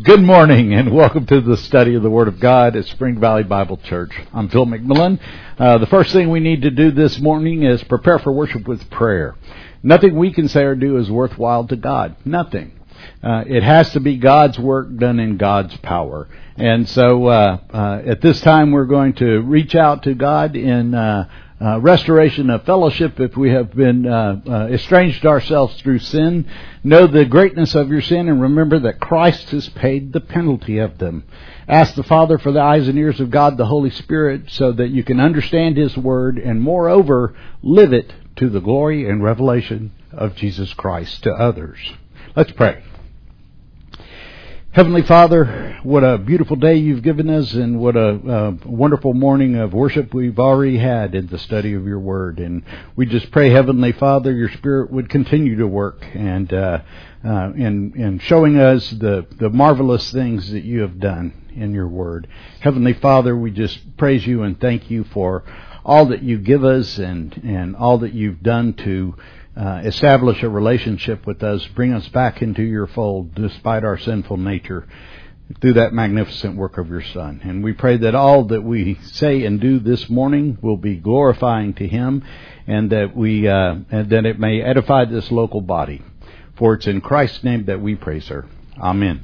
Good morning and welcome to the study of the Word of God at Spring Valley Bible Church. I'm Phil McMillan. The first thing we need to do this morning is prepare for worship with prayer. Nothing we can say or do is worthwhile to God. Nothing. It has to be God's work done in God's power. And so at this time we're going to reach out to God in restoration of fellowship. If we have been estranged ourselves through sin, know the greatness of your sin and remember that Christ has paid the penalty of them. Ask the Father for the eyes and ears of God, the Holy Spirit, so that you can understand His Word and moreover live it to the glory and revelation of Jesus Christ to others. Let's pray. Heavenly Father, what a beautiful day you've given us and what a wonderful morning of worship we've already had in the study of your word. And we just pray, Heavenly Father, your Spirit would continue to work and in showing us the marvelous things that you have done in your word. Heavenly Father, we just praise you and thank you for all that you give us and all that you've done to establish a relationship with us, bring us back into your fold despite our sinful nature through that magnificent work of your Son. And we pray that all that we say and do this morning will be glorifying to Him and that that it may edify this local body. For it's in Christ's name that we pray, sir. Amen.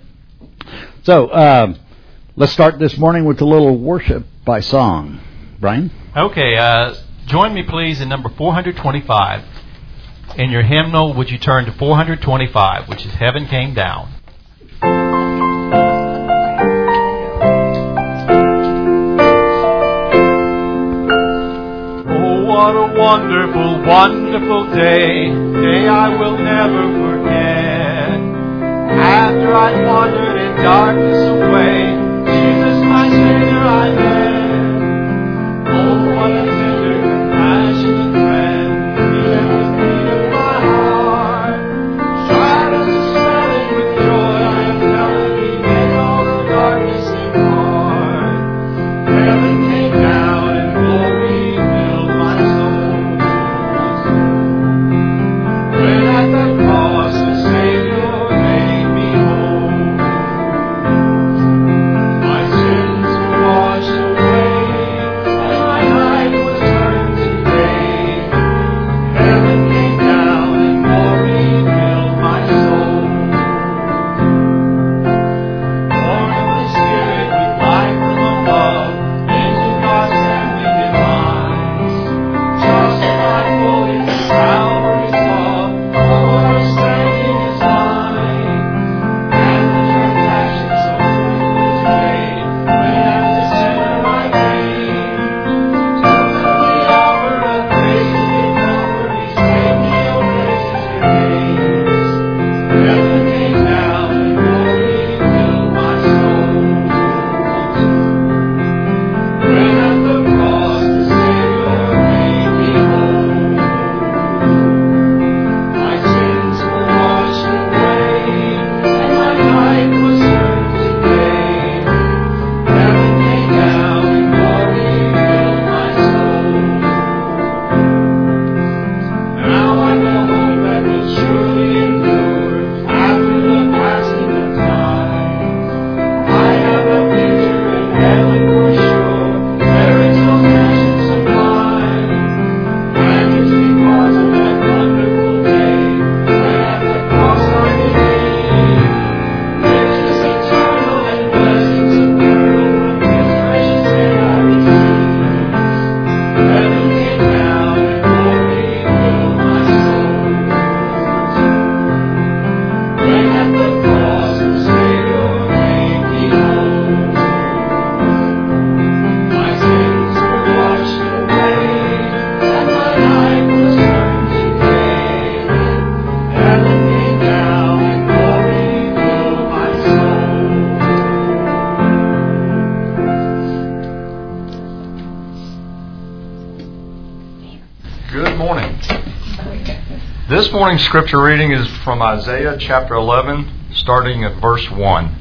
So, let's start this morning with a little worship by song. Brian? Okay, join me please in number 425. In your hymnal, would you turn to 425, which is Heaven Came Down. Oh, what a wonderful, wonderful day I will never forget. After I'd wandered in darkness away, Jesus, my Savior, I met. Oh, what a tender, compassionate friend. He left me. This morning's scripture reading is from Isaiah chapter 11, starting at verse 1.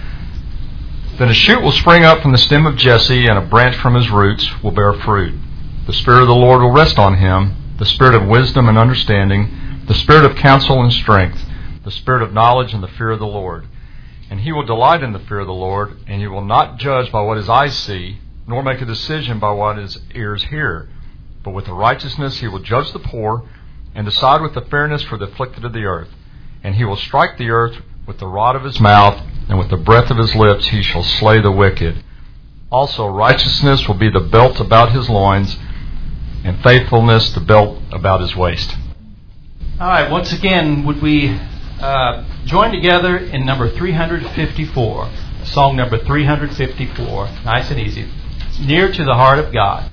Then a shoot will spring up from the stem of Jesse, and a branch from his roots will bear fruit. The Spirit of the Lord will rest on him, the Spirit of wisdom and understanding, the Spirit of counsel and strength, the Spirit of knowledge and the fear of the Lord. And he will delight in the fear of the Lord, and he will not judge by what his eyes see, nor make a decision by what his ears hear. But with the righteousness he will judge the poor, and decide with the fairness for the afflicted of the earth. And he will strike the earth with the rod of his mouth, and with the breath of his lips he shall slay the wicked. Also righteousness will be the belt about his loins, and faithfulness the belt about his waist. All right, once again, would we join together in number 354, song number 354, nice and easy, Near to the Heart of God.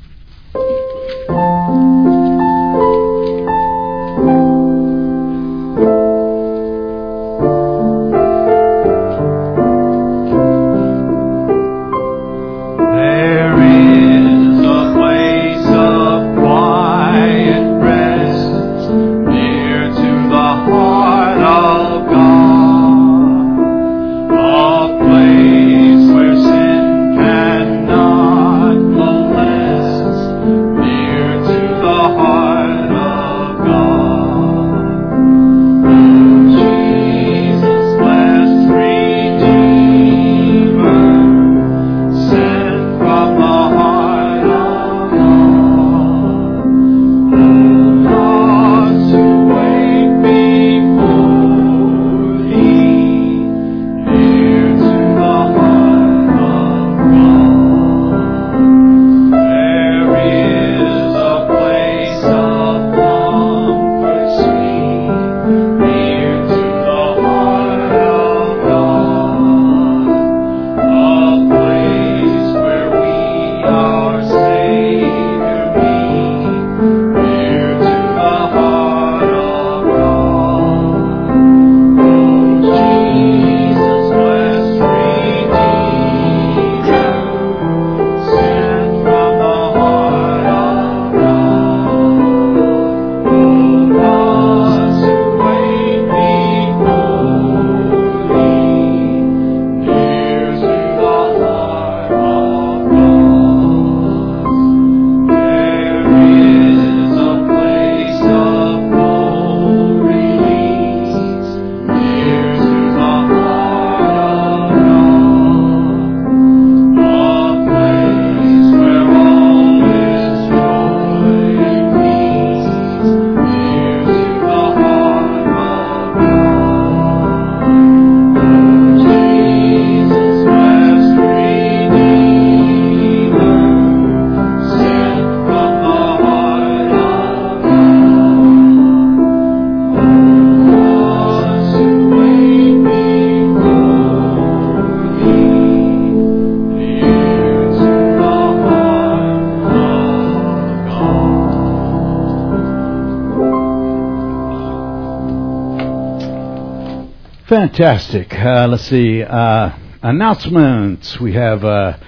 Fantastic. Let's see. Announcements. We have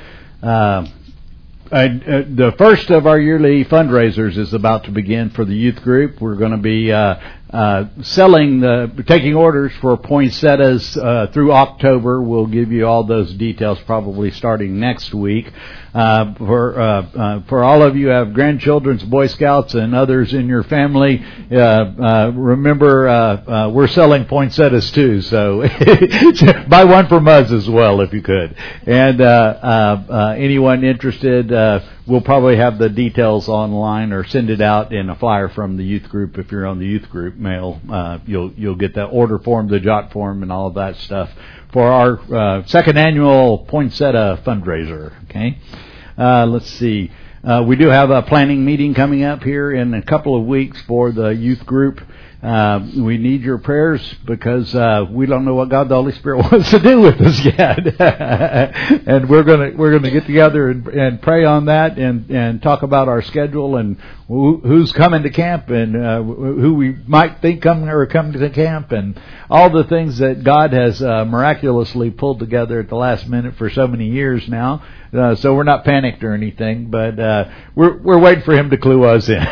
the first of our yearly fundraisers is about to begin for the youth group. We're going to be taking orders for poinsettias through October. We'll give you all those details probably starting next week. For all of you who have grandchildren, Boy Scouts, and others in your family, remember we're selling poinsettias too. So buy one from us as well if you could. And anyone interested, we'll probably have the details online or send it out in a flyer from the youth group. If you're on the youth group mail, you'll get the order form, the jot form, and all of that stuff for our second annual poinsettia fundraiser. Okay, let's see. We do have a planning meeting coming up here in a couple of weeks for the youth group. We need your prayers because we don't know what God the Holy Spirit wants to do with us yet, and we're gonna get together and pray on that and talk about our schedule and who's coming to camp and who we might think come to the camp and all the things that God has miraculously pulled together at the last minute for so many years now. So we're not panicked or anything, but we're waiting for Him to clue us in.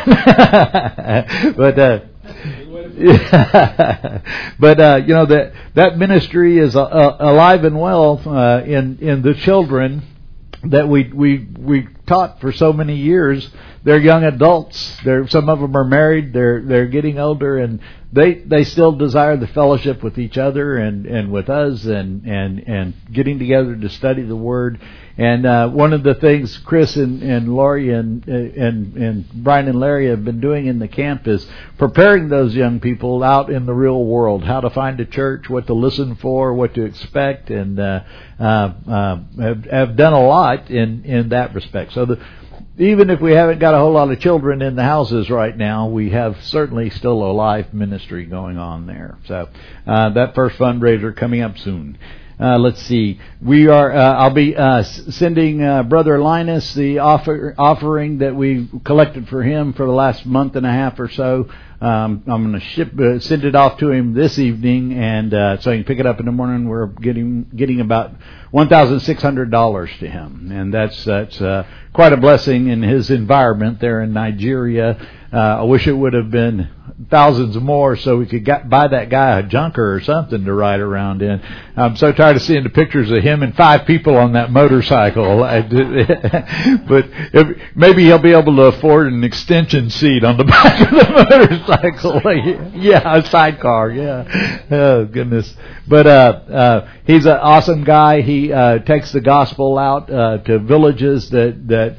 But that ministry is alive and well in the children that we taught for so many years. They're young adults. Some of them are married. They're getting older, and they still desire the fellowship with each other and with us and getting together to study the Word. And one of the things Chris and Laurie and Brian and Larry have been doing in the camp is preparing those young people out in the real world, how to find a church, what to listen for, what to expect, and have done a lot in that respect. So even if we haven't got a whole lot of children in the houses right now, we have certainly still a live ministry going on there. So that first fundraiser coming up soon. Let's see. We are. I'll be sending Brother Linus the offering that we collected for him for the last month and a half or so. I'm going to send it off to him this evening, and so he can pick it up in the morning. We're getting about $1,600 to him, and that's quite a blessing in his environment there in Nigeria. I wish it would have been thousands more so we could buy that guy a junker or something to ride around in. I'm so tired of seeing the pictures of him and 5 people on that motorcycle. But maybe he'll be able to afford an extension seat on the back of the motorcycle. Yeah, a sidecar. Yeah. Oh, goodness. But he's an awesome guy. He takes the gospel out to villages that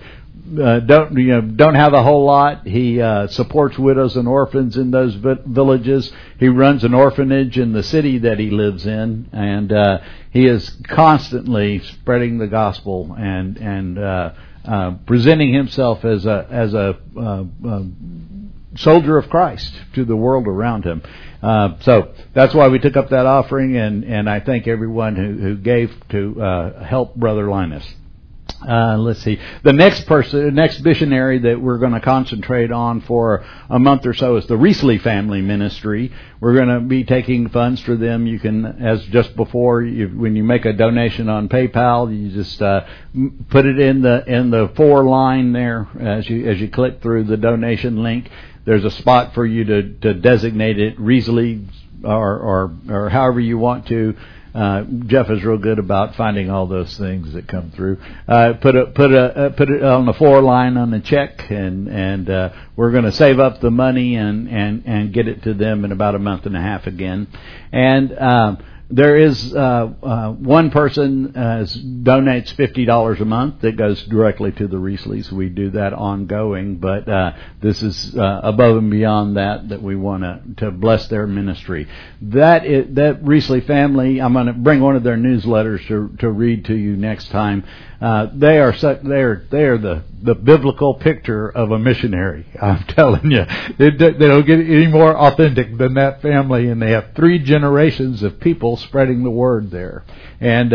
don't have a whole lot. He supports widows and orphans in those villages. He runs an orphanage in the city that he lives in, and he is constantly spreading the gospel and presenting himself as a soldier of Christ to the world around him. So that's why we took up that offering, and I thank everyone who gave to help Brother Linus. Let's see. The next missionary that we're going to concentrate on for a month or so is the Riesli Family Ministry. We're going to be taking funds for them. You can, as just before, when you make a donation on PayPal, you just put it in the for line there as you click through the donation link. There's a spot for you to designate it Riesli or however you want to. Jeff is real good about finding all those things that come through. Put it on the floor line on the check, and we're going to save up the money and get it to them in about a month and a half again. And there is one person donates $50 a month that goes directly to the Rieslis. We do that ongoing, but this is above and beyond that we want to bless their ministry. That Riesli family, I'm going to bring one of their newsletters to read to you next time. They are the biblical picture of a missionary. I'm telling you, they don't get any more authentic than that family, and they have 3 generations of people spreading the word there, and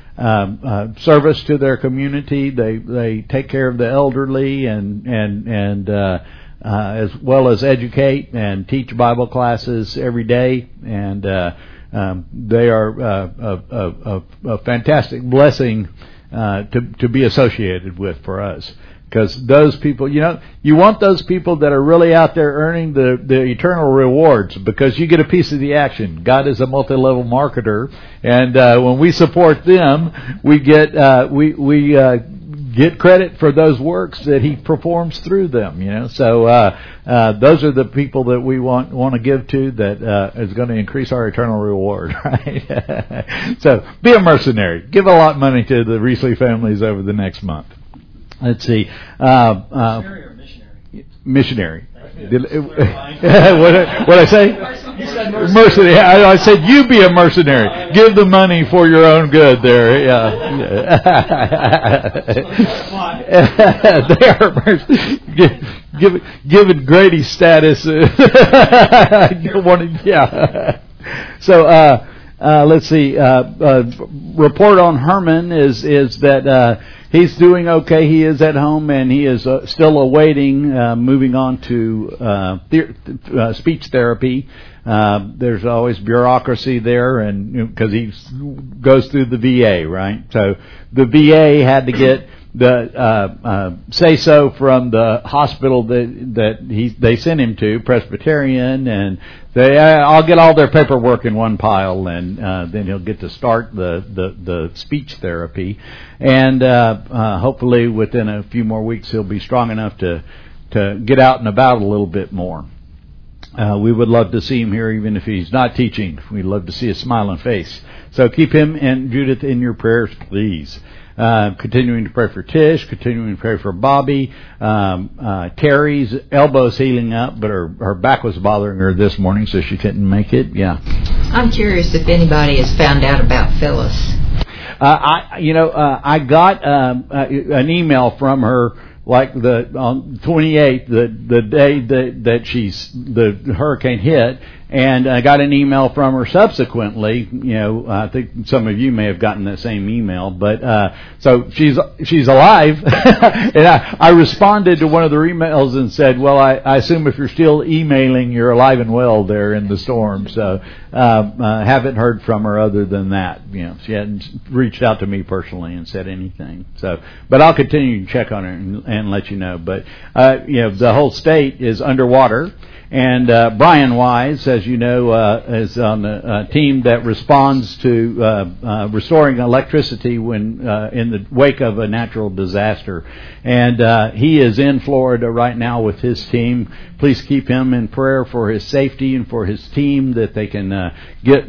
service to their community. They take care of the elderly and as well as educate and teach Bible classes every day, and they are a fantastic blessing to be associated with for us. Because those people, you want those people that are really out there earning the eternal rewards, because you get a piece of the action. God is a multi-level marketer, and when we support them, we get get credit for those works that He performs through them. So those are the people that we want to give to, that is going to increase our eternal reward, right? So be a mercenary. Give a lot of money to the Riesli families over the next month. Let's see. Missionary or missionary? Missionary. What I say? You said mercenary. I said you be a mercenary. Give the money for your own good. There, yeah. They are given Grady status. Yeah. So let's see. Report on Herman is that. He's doing okay. He is at home, and he is still awaiting moving on to speech therapy. There's always bureaucracy there, and because he goes through the VA, right? So the VA had to get the say so from the hospital that they sent him to, Presbyterian, and I'll get all their paperwork in one pile, and then he'll get to start the speech therapy, and hopefully within a few more weeks he'll be strong enough to get out and about a little bit more. We would love to see him here, even if he's not teaching. We'd love to see a smiling face. So keep him and Judith in your prayers, please. Continuing to pray for Tish, continuing to pray for Bobby. Terry's elbow's healing up, but her back was bothering her this morning, so she couldn't make it. Yeah. I'm curious if anybody has found out about Phyllis. I got an email from her like on 28th, the day that the hurricane hit, and I got an email from her subsequently. I think some of you may have gotten that same email, but so she's alive. And I responded to one of their emails and said, well, I assume if you're still emailing, you're alive and well there in the storm. So haven't heard from her other than that. She hadn't reached out to me personally and said anything. So, but I'll continue to check on her and let you know. But the whole state is underwater. And Brian Wise, as you know, is on a team that responds to restoring electricity when in the wake of a natural disaster. And he is in Florida right now with his team. Please keep him in prayer for his safety and for his team, that they can get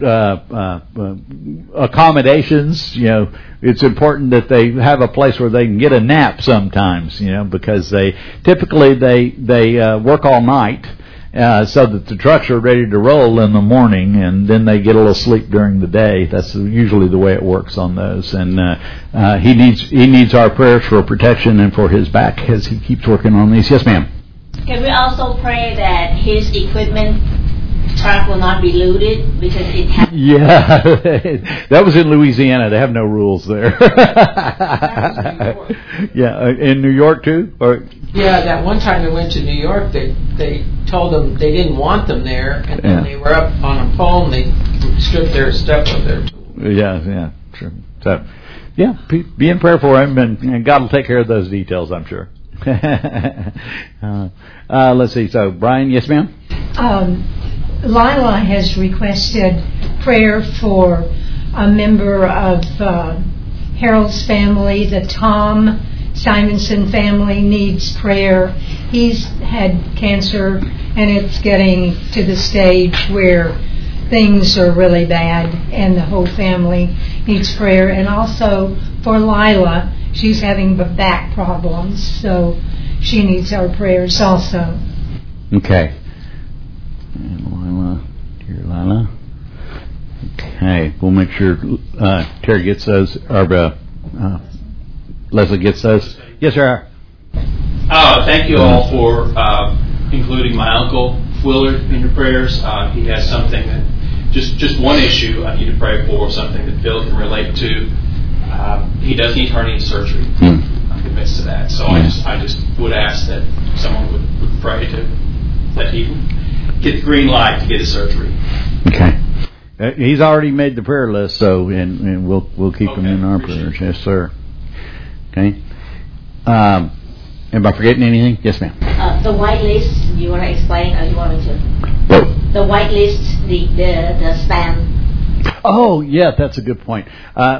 accommodations. It's important that they have a place where they can get a nap sometimes, because they typically work all night. So that the trucks are ready to roll in the morning, and then they get a little sleep during the day. That's usually the way it works on those. And he needs our prayers for protection and for his back as he keeps working on these. Yes, ma'am. Can we also pray that his equipment truck will not be looted because it has... Yeah, that was in Louisiana. They have no rules there. Yeah, in New York too, or. Yeah, that one time they went to New York, they told them they didn't want them there, and then they were up on a pole and they stripped their stuff of their tools. Yeah, true. So, yeah, be in prayer for him, and God will take care of those details, I'm sure. Let's see. So, Brian, yes, ma'am? Lila has requested prayer for a member of Harold's family, the Tom Simonson family needs prayer. He's had cancer, and it's getting to the stage where things are really bad, and the whole family needs prayer. And also for Lila, she's having back problems, so she needs our prayers also. Okay. And Lila, dear Lila. Okay, we'll make sure Terry gets those, or Leslie gets those. Yes, sir. Thank you all for including my uncle Willard in your prayers. He has something that just one issue I need to pray for, something that Phil can relate to. He does need hernia surgery. I'm convinced of that. So I just would ask that someone would pray that he get the green light to get his surgery. Okay. He's already made the prayer list, so and we'll keep him in our prayers. Yes, sir. Okay. Am I forgetting anything? Yes, ma'am. The white list, you want to explain, or you want me to? What? The white list, the spam. Oh, yeah, that's a good point.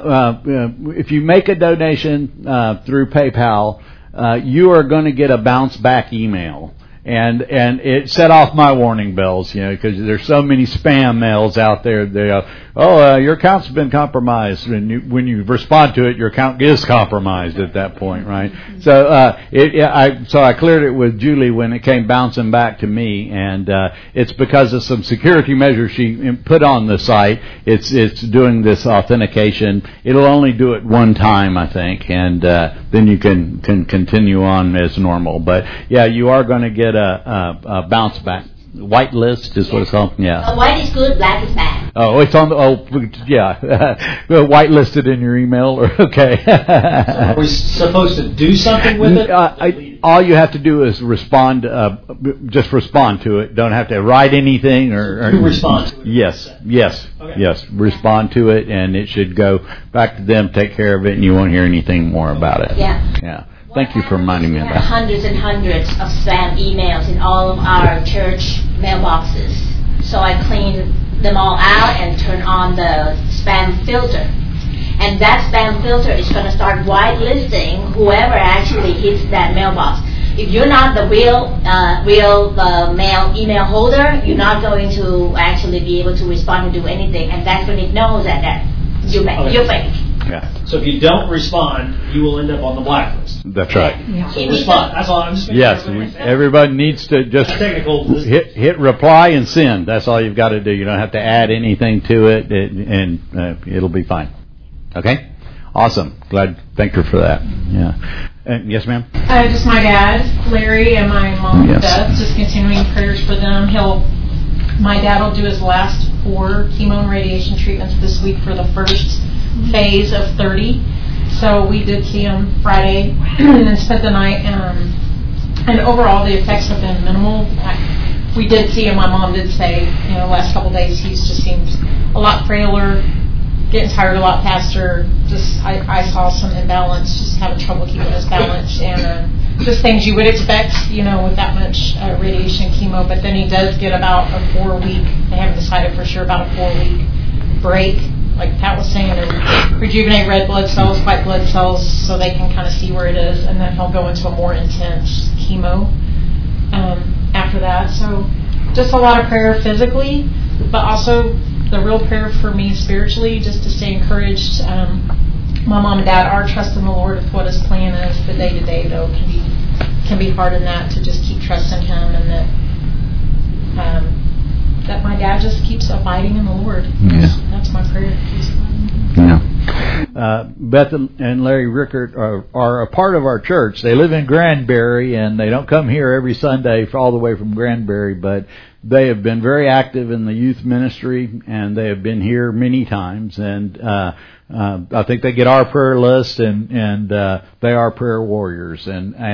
If you make a donation through PayPal, you are going to get a bounce back email. And it set off my warning bells, because there's so many spam mails out there. They go, your account's been compromised. And when you respond to it, your account is compromised at that point, right? So I cleared it with Julie when it came bouncing back to me, and it's because of some security measures she put on the site. It's doing this authentication. It'll only do it one time, I think, and then you can continue on as normal. But yeah, you are going to get a bounce back. White list is what it's called. Yeah. White is good, black is bad. Oh, it's on the. White listed in your email. Okay. So are we supposed to do something with it? All you have to do is respond. Just respond to it. Don't have to write anything or respond to it. Yes. Okay. Yes. Respond to it, and it should go back to them. Take care of it, and you won't hear anything more about it. Yeah. Thank you for reminding me of that. Hundreds and hundreds of spam emails in all of our church mailboxes. So I clean them all out and turn on the spam filter. And that spam filter is going to start whitelisting whoever actually hits that mailbox. if you're not the real mail email holder, you're not going to actually be able to respond to do anything, and that's when it knows that you're fake. Yeah. So if you don't respond, you will end up on the blacklist. That's right. Yeah. So respond. That's all I'm just making Yes, sure everybody everybody needs to just technical. hit reply and send. That's all you've got to do. You don't have to add anything to it, and it'll be fine. Okay? Awesome. Thank you for that. Yeah. Yes, ma'am? Just my dad, Larry, and my mom, Yes. Beth, just continuing prayers for them. My dad will do his last 4 chemo and radiation treatments this week for the first phase of 30. So we did see him Friday and then spent the night. And overall, the effects have been minimal. We did see him. My mom did say, the last couple of days he's just seemed a lot frailer, getting tired a lot faster. I saw some imbalance, just having trouble keeping his balance, and just things you would expect, with that much radiation chemo. But then he does get about a 4-week. They haven't decided for sure about a 4-week break, like Pat was saying, to rejuvenate red blood cells, white blood cells, so they can kind of see where it is, and then he'll go into a more intense chemo after that. So just a lot of prayer physically, but also the real prayer for me spiritually, just to stay encouraged. My mom and dad are trusting the Lord with what His plan is. The day to day, though, can be hard in that, to just keep trusting Him, and that my dad just keeps abiding in the Lord. Yeah. That's my prayer. Yeah. Beth and Larry Rickert are a part of our church. They live in Granbury, and they don't come here every Sunday all the way from Granbury, but they have been very active in the youth ministry, and they have been here many times. And I think they get our prayer list, and they are prayer warriors.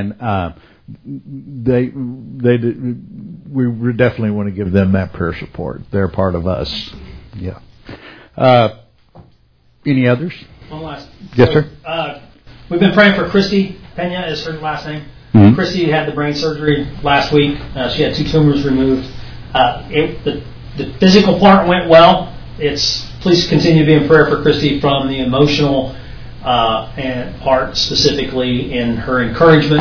We definitely want to give them that prayer support. They're part of us. Yeah. Any others? One last. Yes, sir. We've been praying for Christy. Pena is her last name. Mm-hmm. Christy had the brain surgery last week. She had 2 tumors removed. The physical part went well. Please continue to be in prayer for Christy from the emotional and part, specifically in her encouragement.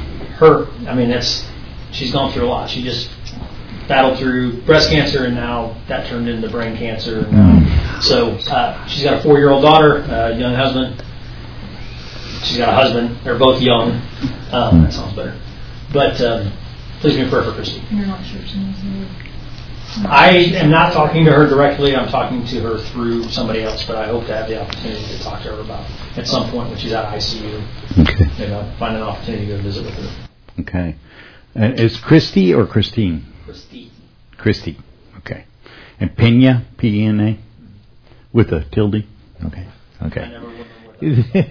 She's gone through a lot. She just battled through breast cancer, and now that turned into brain cancer. So she's got a 4-year-old daughter, a young husband. She's got a husband. They're both young. That sounds better. But please be in prayer for Christy. You're not sure. I am not talking to her directly. I'm talking to her through somebody else, but I hope to have the opportunity to talk to her about at some point when she's out of ICU. Okay. Find an opportunity to go visit with her. Okay. Is Christy or Christine? Christy. Okay. And Pena, P-E-N-A, with a tilde? Okay. I never remember what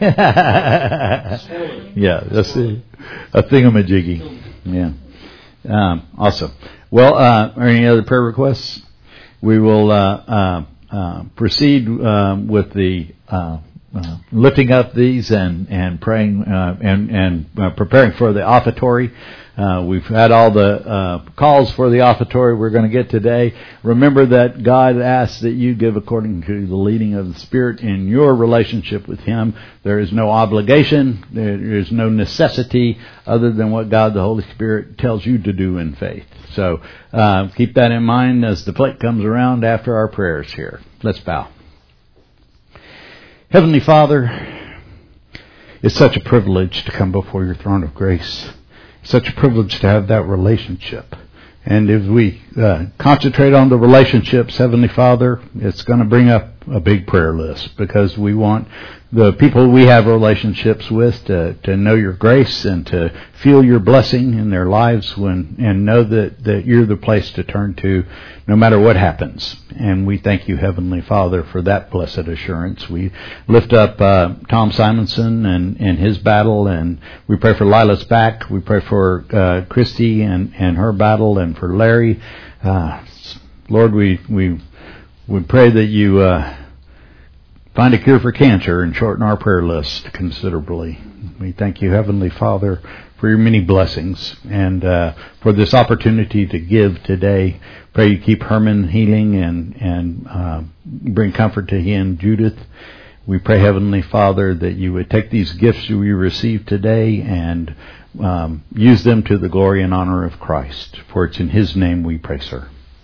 Yeah, that's a thingamajiggy. Yeah. Awesome. Well, are any other prayer requests? We will proceed with the lifting up these and praying and preparing for the offertory. We've had all the calls for the offertory we're going to get today. Remember that God asks that you give according to the leading of the Spirit in your relationship with Him. There is no obligation. There is no necessity other than what God the Holy Spirit tells you to do in faith. So keep that in mind as the plate comes around after our prayers here. Let's bow. Heavenly Father, it's such a privilege to come before your throne of grace. Such a privilege to have that relationship. And if we concentrate on the relationships, Heavenly Father, it's going to bring up a big prayer list, because we want the people we have relationships with to know your grace and to feel your blessing in their lives and know that you're the place to turn to no matter what happens. And we thank you, Heavenly Father, for that blessed assurance. We lift up Tom Simonson and his battle, and we pray for Lila's back. We pray for Christy and her battle, and for Larry. Lord, we pray that you find a cure for cancer and shorten our prayer list considerably. We thank you, Heavenly Father, for your many blessings and for this opportunity to give today. Pray you keep Herman healing and bring comfort to he and Judith. We pray, Heavenly Father, that you would take these gifts we received today and use them to the glory and honor of Christ. For it's in His name we pray, sir.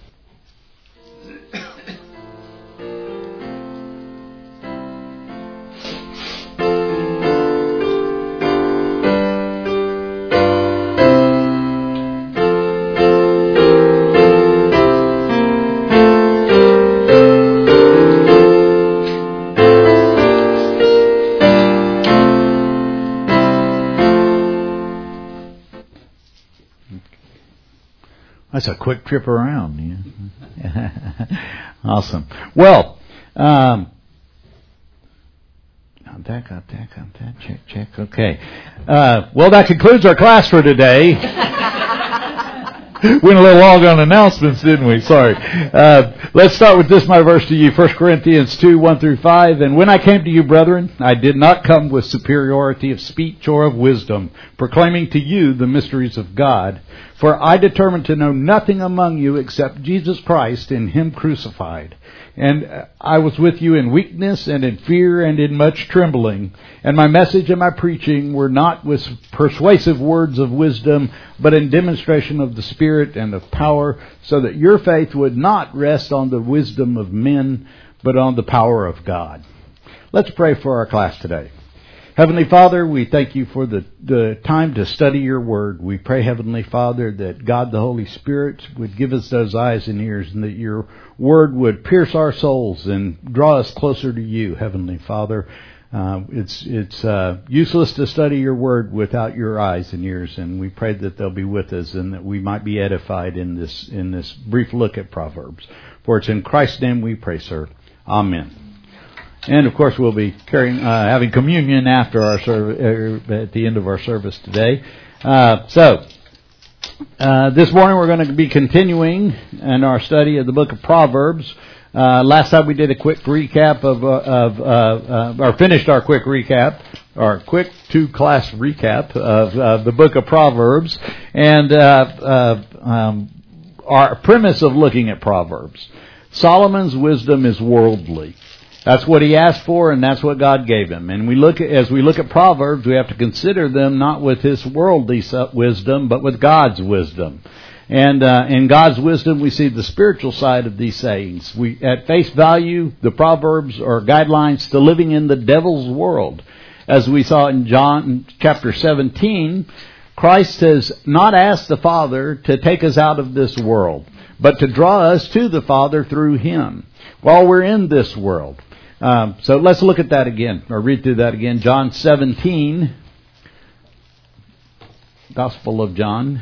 That's a quick trip around. Yeah. Awesome. Well, check. Okay. Well, that concludes our class for today. Went a little long on announcements, didn't we? Sorry. Let's start with this, my verse to you, 1 Corinthians 2, 1 through 5. And when I came to you, brethren, I did not come with superiority of speech or of wisdom, proclaiming to you the mysteries of God. For I determined to know nothing among you except Jesus Christ and Him crucified. And I was with you in weakness and in fear and in much trembling. And my message and my preaching were not with persuasive words of wisdom, but in demonstration of the Spirit and of power, so that your faith would not rest on the wisdom of men, but on the power of God. Let's pray for our class today. Heavenly Father, we thank you for the time to study your word. We pray, Heavenly Father, that God the Holy Spirit would give us those eyes and ears, and that your word would pierce our souls and draw us closer to you, Heavenly Father. It's useless to study your word without your eyes and ears, and we pray that they'll be with us and that we might be edified in this brief look at Proverbs. For it's in Christ's name we pray, sir. Amen. And of course, we'll be having communion after our at the end of our service today. This morning we're going to be continuing in our study of the book of Proverbs. Last time we did a quick recap or finished our quick recap, our quick 2-class recap of the book of Proverbs, and our premise of looking at Proverbs. Solomon's wisdom is worldly. That's what he asked for, and that's what God gave him. And as we look at Proverbs, we have to consider them not with his worldly wisdom, but with God's wisdom. And in God's wisdom, we see the spiritual side of these sayings. At face value, the Proverbs are guidelines to living in the devil's world. As we saw in John chapter 17, Christ has not asked the Father to take us out of this world, but to draw us to the Father through Him while we're in this world. So let's look at that again, or read through that again. John 17, Gospel of John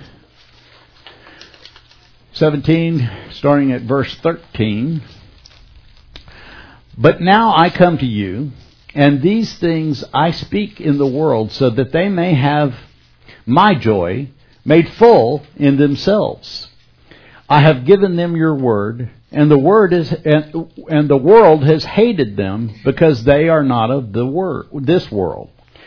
17, starting at verse 13. But now I come to you, and these things I speak in the world, so that they may have my joy made full in themselves. I have given them your word, and the world has hated them, because they are not of this world,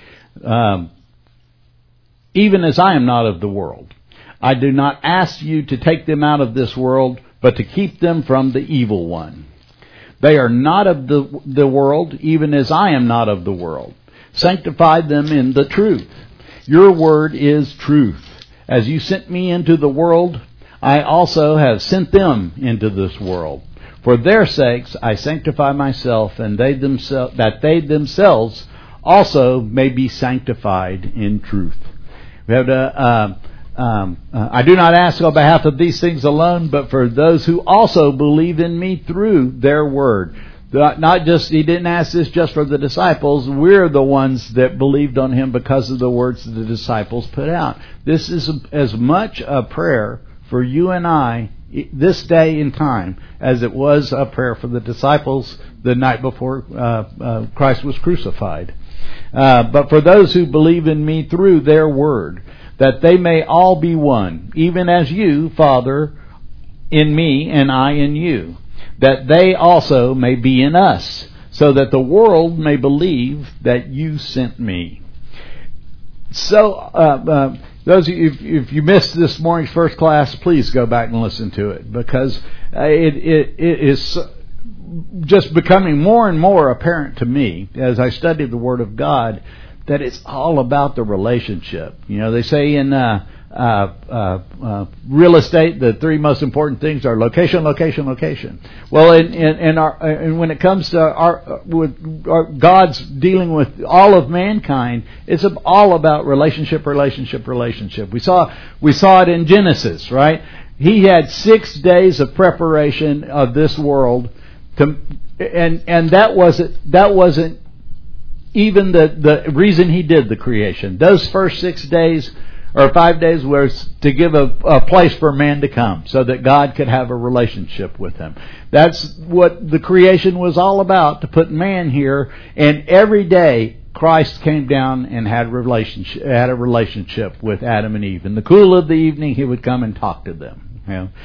even as I am not of the world. I do not ask you to take them out of this world, but to keep them from the evil one. They are not of the world, even as I am not of the world. Sanctify them in the truth. Your word is truth. As you sent me into the world, I also have sent them into this world. For their sakes I sanctify myself, and that they themselves also may be sanctified in truth. We have to, I do not ask on behalf of these things alone, but for those who also believe in me through their word. He didn't ask this just for the disciples. We're the ones that believed on him because of the words that the disciples put out. This is as much a prayer for you and I this day in time as it was a prayer for the disciples the night before Christ was crucified. But for those who believe in me through their word, that they may all be one, even as you, Father, in me and I in you, that they also may be in us, so that the world may believe that you sent me. So, those of you, if you missed this morning's first class, please go back and listen to it, because it is just becoming more and more apparent to me as I study the Word of God that it's all about the relationship. You know, they say in real estate, the three most important things are location, location, location. Well, and when it comes to God's dealing with all of mankind, it's all about relationship, relationship, relationship. We saw it in Genesis, right? He had 6 days of preparation of this world, and that wasn't even the reason he did the creation. Those first 6 days or 5 days was to give a place for man to come so that God could have a relationship with him. That's what the creation was all about, to put man here. And every day Christ came down and had a relationship with Adam and Eve. In the cool of the evening, he would come and talk to them. You know?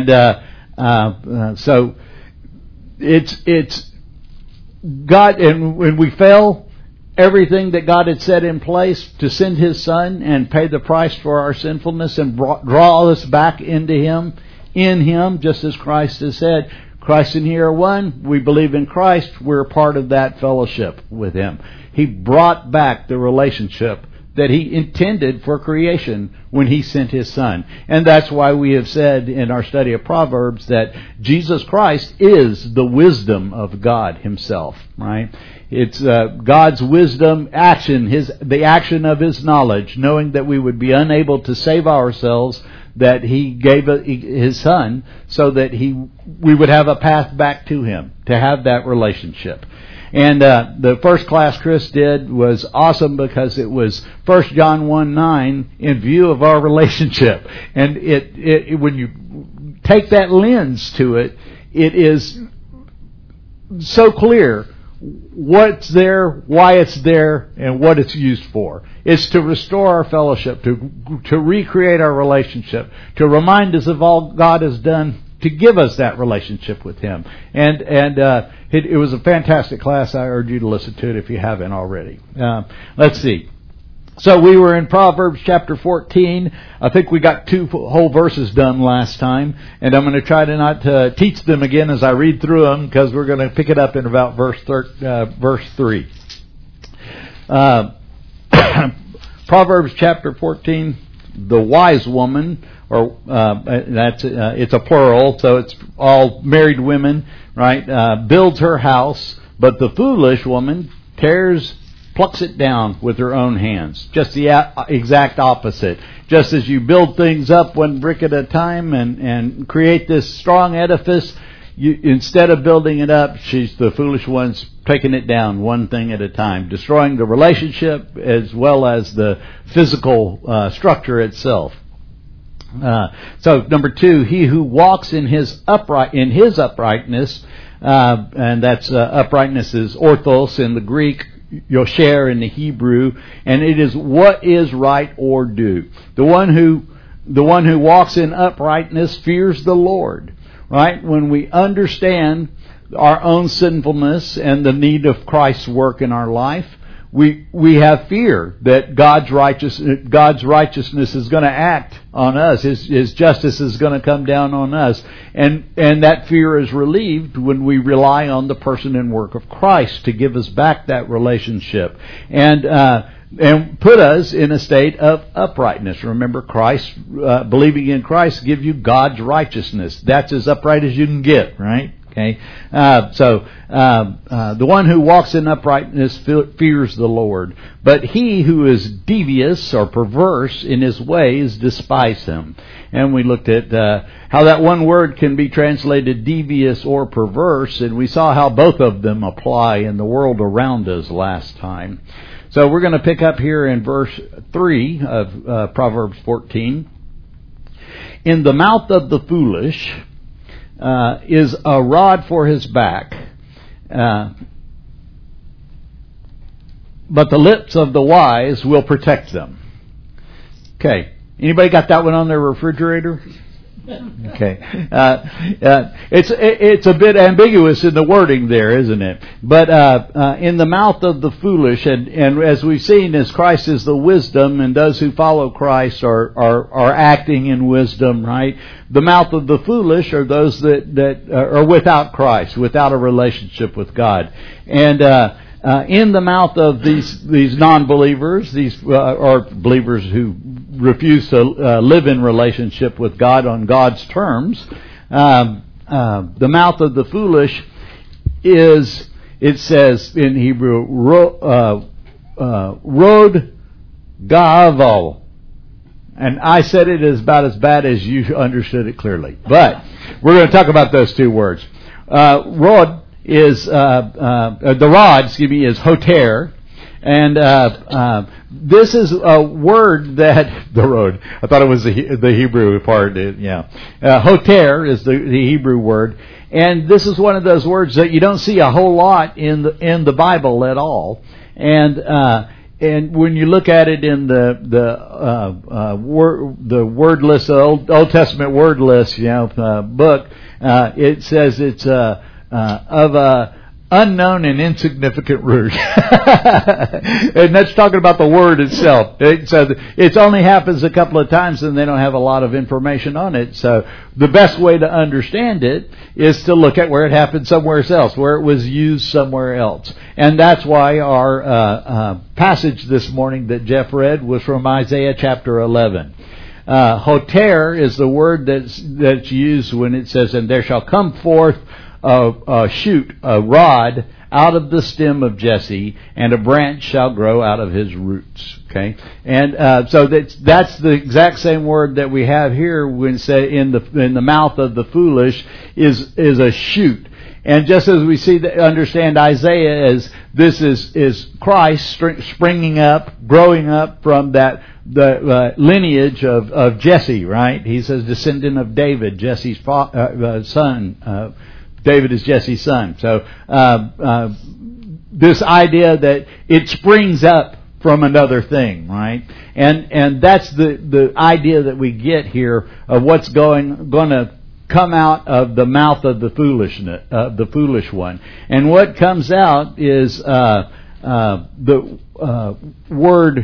And so it's God. And when we fell, everything that God had set in place to send His Son and pay the price for our sinfulness and draw us back into Him, in Him, just as Christ has said, Christ and He are one. We believe in Christ. We're a part of that fellowship with Him. He brought back the relationship that He intended for creation when He sent His Son. And that's why we have said in our study of Proverbs that Jesus Christ is the wisdom of God Himself, right? It's God's wisdom action, the action of His knowledge, knowing that we would be unable to save ourselves, that He gave His Son so that we would have a path back to Him, to have that relationship. And the first class Chris did was awesome because it was 1 John 1:9 in view of our relationship. And it when you take that lens to it, it is so clear what's there, why it's there, and what it's used for. It's to restore our fellowship, to recreate our relationship, to remind us of all God has done to give us that relationship with Him. And it was a fantastic class. I urge you to listen to it if you haven't already. Let's see. So we were in Proverbs chapter 14. I think we got 2 whole verses done last time, and I'm going to try to not teach them again as I read through them, because we're going to pick it up in about verse 3. Proverbs chapter 14, the wise woman, or it's a plural, so it's all married women, right? Builds her house, but the foolish woman plucks it down with her own hands. Just the exact opposite. Just as you build things up one brick at a time and create this strong edifice, instead of building it up, the foolish one's taking it down one thing at a time, destroying the relationship as well as the physical structure itself. So number 2, he who walks in his uprightness, and that's uprightness is orthos in the Greek, yosher in the Hebrew, and it is what is right or due. The one who walks in uprightness fears the Lord, right? When we understand our own sinfulness and the need of Christ's work in our life, we have fear that God's righteousness is going to act on us. His justice is going to come down on us. And that fear is relieved when we rely on the person and work of Christ to give us back that relationship. And put us in a state of uprightness. Remember, Christ, believing in Christ gives you God's righteousness. That's as upright as you can get, right? Okay, so the one who walks in uprightness fears the Lord, but he who is devious or perverse in his ways despise him. And we looked at how that one word can be translated devious or perverse, and we saw how both of them apply in the world around us last time. So we're going to pick up here in verse 3 of Proverbs 14. In the mouth of the foolish is a rod for his back, but the lips of the wise will protect them. Okay, anybody got that one on their refrigerator? Okay, it's a bit ambiguous in the wording there, isn't it? But in the mouth of the foolish, and as we've seen, as Christ is the wisdom, and those who follow Christ are acting in wisdom, right? The mouth of the foolish are those that are without Christ, without a relationship with God, and in the mouth of these non-believers, these are believers who refuse to live in relationship with God on God's terms. The mouth of the foolish is, it says in Hebrew, rod gavo. And I said it is about as bad as you understood it clearly. But we're going to talk about those two words. Rod is the rod, is hoter, and this is a word that the road. I thought it was the Hebrew part. Hoter is the Hebrew word, and this is one of those words that you don't see a whole lot in the Bible at all. And when you look at it in the word list, the Old Testament word list, book, it says it's of a unknown and insignificant root. And that's talking about the word itself. So it only happens a couple of times and they don't have a lot of information on it. So the best way to understand it is to look at where it happened somewhere else, where it was used somewhere else. And that's why our passage this morning that Jeff read was from Isaiah chapter 11. Hoter is the word that's used when it says, "And there shall come forth a shoot, a rod, out of the stem of Jesse, and a branch shall grow out of his roots." Okay, and so that's the exact same word that we have here when say in the mouth of the foolish is a shoot. And just as we understand Isaiah as this is Christ springing up, growing up from the lineage of Jesse, right? He's a descendant of David, Jesse's son. David is Jesse's son. So this idea that it springs up from another thing, right? And that's the idea that we get here of what's going to come out of the mouth of the foolish one. And what comes out is the word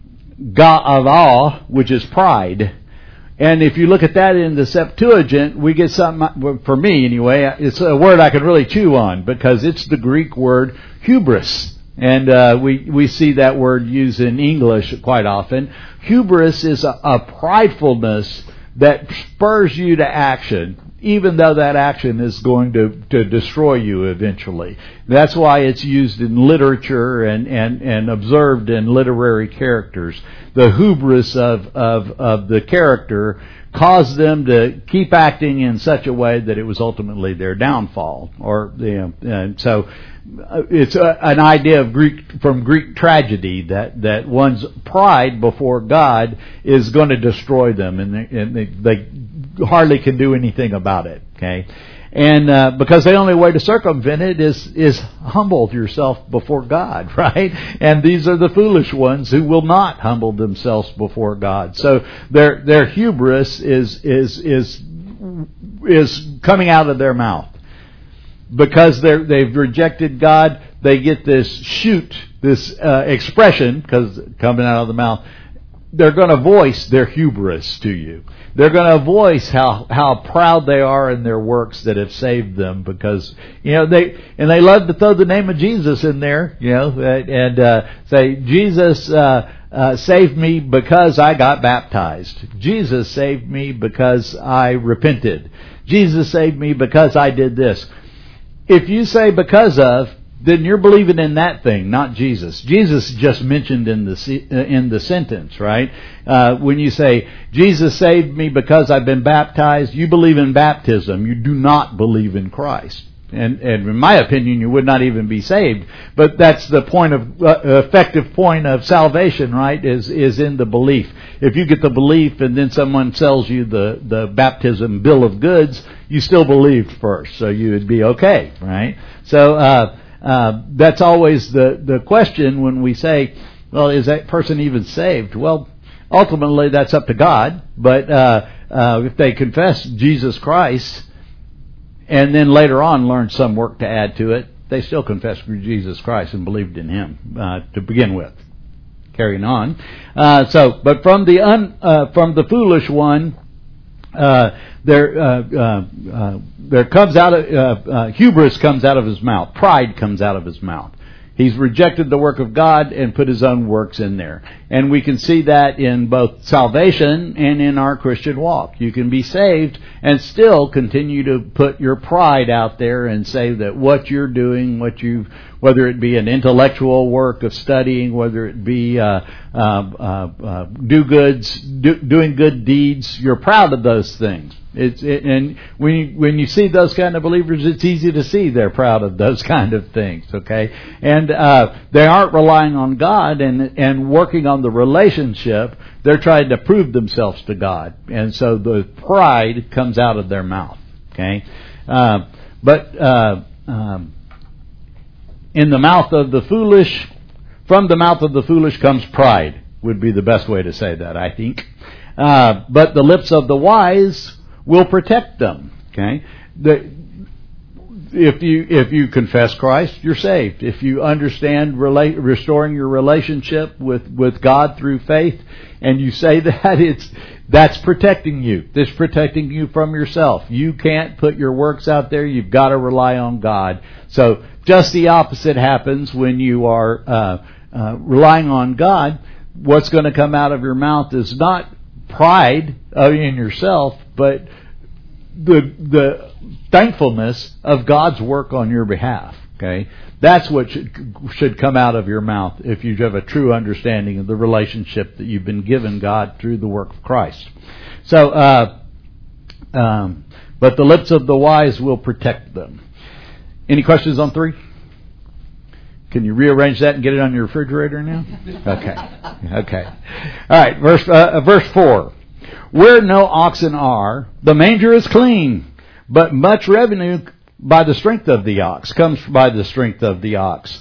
ga'ava, which is pride. And if you look at that in the Septuagint, we get something, for me anyway, it's a word I could really chew on because it's the Greek word hubris. And we see that word used in English quite often. Hubris is a pridefulness that spurs you to action, even though that action is going to destroy you eventually. That's why it's used in literature and observed in literary characters. The hubris of the character caused them to keep acting in such a way that it was ultimately their downfall. And so it's an idea of from Greek tragedy that one's pride before God is going to destroy them, and they hardly can do anything about it. Okay, and because the only way to circumvent it is humble yourself before God, right? And these are the foolish ones who will not humble themselves before God. So their hubris is coming out of their mouth. Because they've rejected God, they get this shoot, this expression, because coming out of the mouth, they're going to voice their hubris to you. They're going to voice how proud they are in their works that have saved them, because they love to throw the name of Jesus in there, and say Jesus saved me because I got baptized. Jesus saved me because I repented. Jesus saved me because I did this. If you say because of, then you're believing in that thing, not Jesus. Jesus just mentioned in the sentence, right? When you say, Jesus saved me because I've been baptized, you believe in baptism. You do not believe in Christ. And in my opinion, you would not even be saved. But that's the point of effective point of salvation, right? Is in the belief. If you get the belief and then someone sells you the baptism bill of goods, you still believed first, so you would be okay, right? So that's always the question when we say, well, is that person even saved? Well, ultimately that's up to God, but if they confess Jesus Christ and then later on learn some work to add to it, they still confessed Jesus Christ and believed in Him to begin with. Carrying on. But from the foolish one, there comes out of hubris comes out of his mouth. Pride comes out of his mouth. He's rejected the work of God and put his own works in there. And we can see that in both salvation and in our Christian walk. You can be saved and still continue to put your pride out there and say that what you're doing, whether it be an intellectual work of studying, whether it be doing good deeds, you're proud of those things. And when you see those kind of believers, it's easy to see they're proud of those kind of things. Okay, and they aren't relying on God and working on the relationship. They're trying to prove themselves to God, and so the pride comes out of their mouth. Okay, but in the mouth of the foolish, from the mouth of the foolish comes pride. Would be the best way to say that, I think. But the lips of the wise will protect them. Okay, if you confess Christ, you're saved. If you understand restoring your relationship with God through faith, and you say that's protecting you. It's protecting you from yourself. You can't put your works out there. You've got to rely on God. So just the opposite happens when you are relying on God. What's going to come out of your mouth is not pride in yourself, but the thankfulness of God's work on your behalf. Okay, that's what should come out of your mouth if you have a true understanding of the relationship that you've been given God through the work of Christ. So, but the lips of the wise will protect them. Any questions on 3? Can you rearrange that and get it on your refrigerator now? Okay. All right. Verse 4. Where no oxen are, the manger is clean, but much revenue by the strength of the ox comes by the strength of the ox.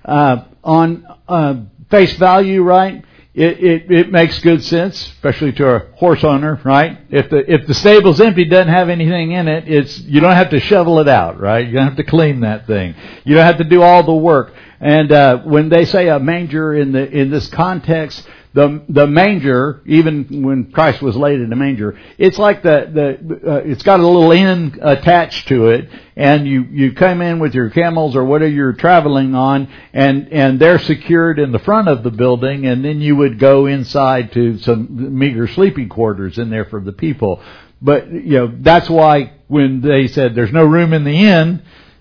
On face value, right? It makes good sense, especially to a horse owner, right? If the stable's empty, doesn't have anything in it, you don't have to shovel it out, right? You don't have to clean that thing. You don't have to do all the work. And when they say a manger in this context, the manger, even when Christ was laid in the manger, it's like it's got a little inn attached to it, and you come in with your camels or whatever you're traveling on, and they're secured in the front of the building, and then you would go inside to some meager sleeping quarters in there for the people. But that's why when they said there's no room in the inn,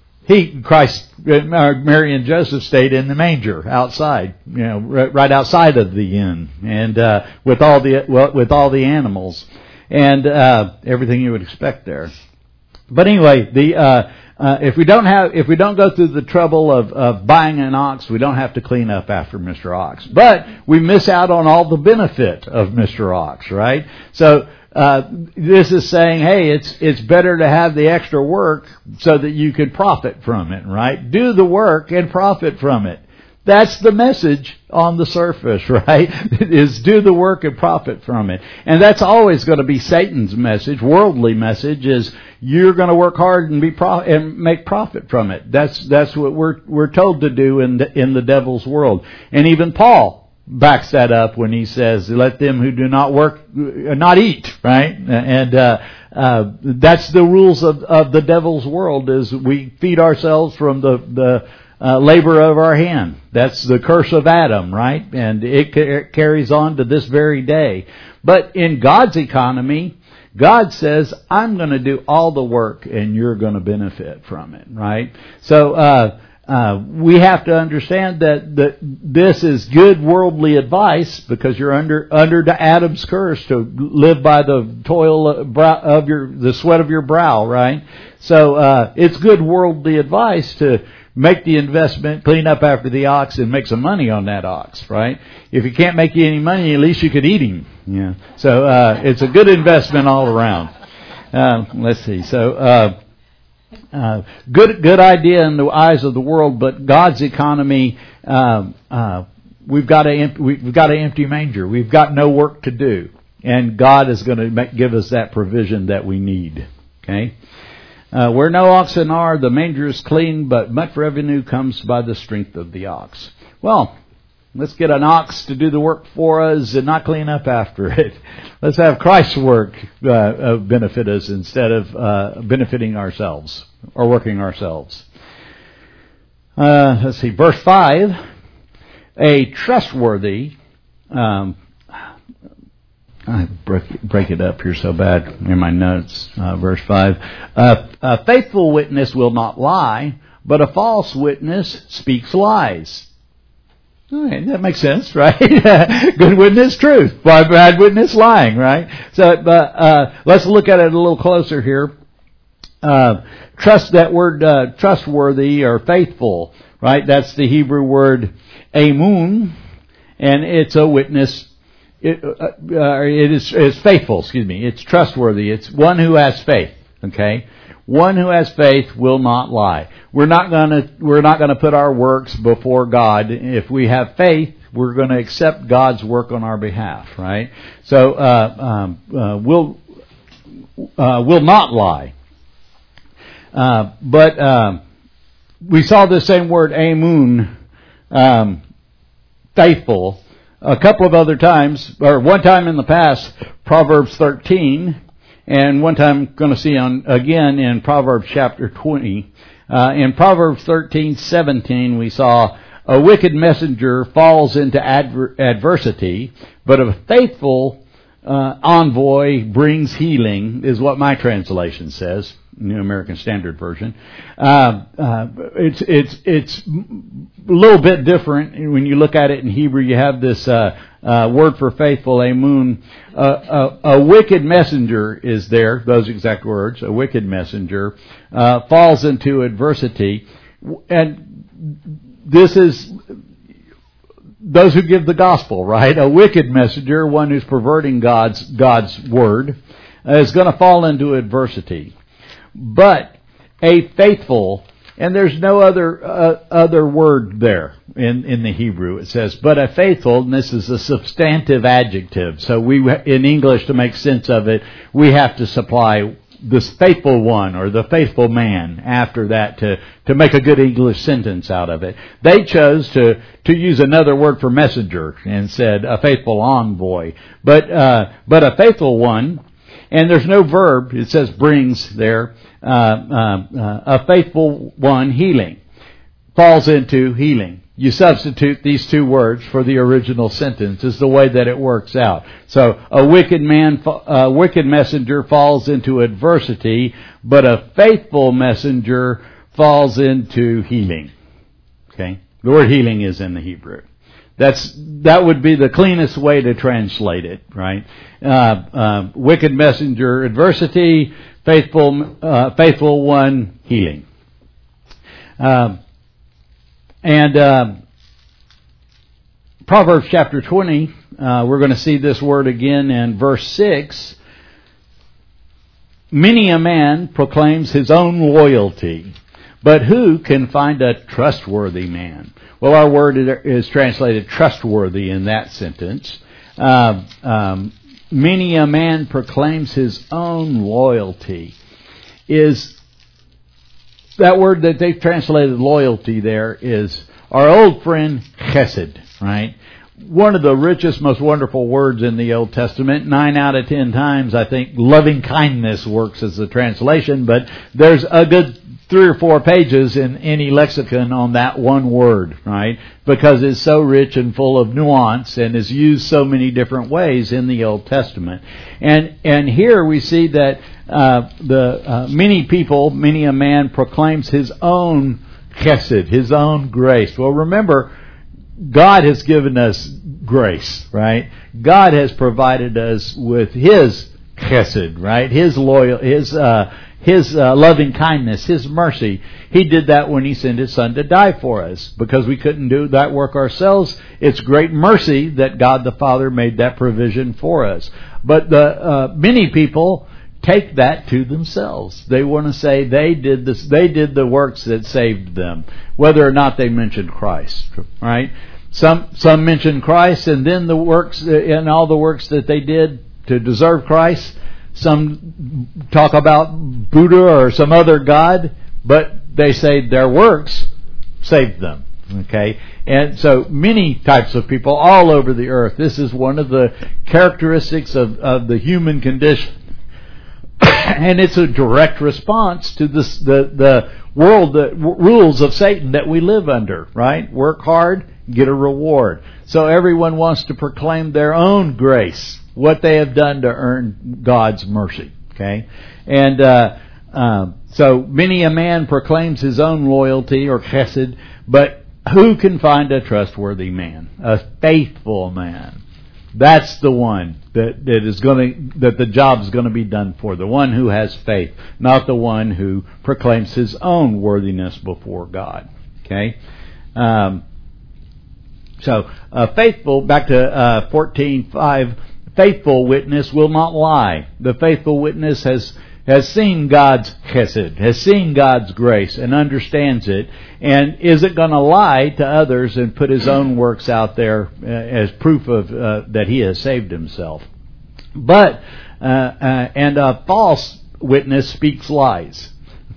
Mary and Joseph stayed in the manger outside, right outside of the inn, and with all the animals and everything you would expect there. But anyway, if we don't go through the trouble of buying an ox, we don't have to clean up after Mr. Ox. But we miss out on all the benefit of Mr. Ox, right? So this is saying, hey, it's better to have the extra work so that you can profit from it, right? Do the work and profit from it. That's the message on the surface, right? Is do the work and profit from it. And that's always going to be Satan's message, worldly message, is you're going to work hard and and make profit from it. That's what we're told to do in the devil's world. And even Paul backs that up when he says, let them who do not work not eat, right? And that's the rules of the devil's world, is we feed ourselves from the labor of our hand. That's the curse of Adam, right? And it carries on to this very day. But in God's economy, God says, I'm going to do all the work and you're going to benefit from it, right? So we have to understand that this is good worldly advice, because you're under Adam's curse to live by the toil of the sweat of your brow, right? So it's good worldly advice to make the investment, clean up after the ox, and make some money on that ox, right? If he can't make you any money, at least you could eat him. Yeah. So it's a good investment all around. Let's see. So good idea in the eyes of the world, but God's economy, we've got an empty manger. We've got no work to do. and God is going to give us that provision that we need. Okay? Where no oxen are, the manger is clean, but much revenue comes by the strength of the ox. Well, let's get an ox to do the work for us and not clean up after it. Let's have Christ's work benefit us instead of benefiting ourselves or working ourselves. Let's see, verse 5. A trustworthy... I break it up here so bad in my notes. Verse 5. A faithful witness will not lie, but a false witness speaks lies. Okay, that makes sense, right? Good witness, truth. Bad witness, lying, right? So, let's look at it a little closer here. That word trustworthy or faithful, right? That's the Hebrew word amun, and it's a witness. It is faithful, It's trustworthy. It's one who has faith, okay? One who has faith will not lie. We're not gonna put our works before God. If we have faith, we're going to accept God's work on our behalf, right? So, will not lie. But we saw the same word amun, faithful, a couple of other times, or one time in the past, Proverbs 13, and one time I'm going to see again in Proverbs chapter 20. In Proverbs 13:17, we saw a wicked messenger falls into adversity, but a faithful envoy brings healing, is what my translation says. New American Standard Version. It's a little bit different when you look at it in Hebrew. You have this word for faithful, amun. A wicked messenger is there. Those exact words. A wicked messenger falls into adversity, and this is those who give the gospel, right? A wicked messenger, one who's perverting God's word, is going to fall into adversity. But a faithful, and there's no other word there in the Hebrew. It says, but a faithful, and this is a substantive adjective. So in English, to make sense of it, we have to supply this faithful one or the faithful man after that to make a good English sentence out of it. They chose to use another word for messenger and said a faithful envoy. But a faithful one, and there's no verb, it says brings there, a faithful one, healing, falls into healing. You substitute these two words for the original sentence is the way that it works out. So a wicked messenger falls into adversity, but a faithful messenger falls into healing. Okay? The word healing is in the Hebrew. That would be the cleanest way to translate it, right? Wicked messenger, adversity, faithful one, healing. Proverbs chapter 20, we're going to see this word again in verse 6. Many a man proclaims his own loyalty, but who can find a trustworthy man? Well, our word is translated trustworthy in that sentence. Many a man proclaims his own loyalty. Is that word that they've translated loyalty there is our old friend chesed, right? One of the richest, most wonderful words in the Old Testament. 9 out of 10 times, I think, loving kindness works as the translation, but there's a good 3 or 4 pages in any lexicon on that one word, right? Because it's so rich and full of nuance and is used so many different ways in the Old Testament. And here we see that many a man proclaims his own chesed, his own grace. Well, remember, God has given us grace, right? God has provided us with His chesed, right? His loving kindness, His mercy. He did that when He sent His Son to die for us. Because we couldn't do that work ourselves, it's great mercy that God the Father made that provision for us. But many people take that to themselves. They want to say they did this, they did the works that saved them, whether or not they mentioned Christ, right? Some mention Christ, and then the works and all the works that they did to deserve Christ. Some talk about Buddha or some other god, but they say their works saved them. Okay? And so many types of people all over the earth. This is one of the characteristics of the human condition. And it's a direct response to the world, the rules of Satan that we live under, right? Work hard, get a reward. So everyone wants to proclaim their own grace, what they have done to earn God's mercy. Okay? And so many a man proclaims his own loyalty or chesed, but who can find a trustworthy man? A faithful man. That's the one that the job is going to be done for. The one who has faith, not the one who proclaims his own worthiness before God. Okay? So faithful, back to 14:5, faithful witness will not lie. The faithful witness has seen God's chesed, has seen God's grace, and understands it, and isn't going to lie to others and put his own works out there as proof of that he has saved himself. But and a false witness speaks lies,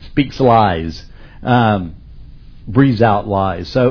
breathes out lies. So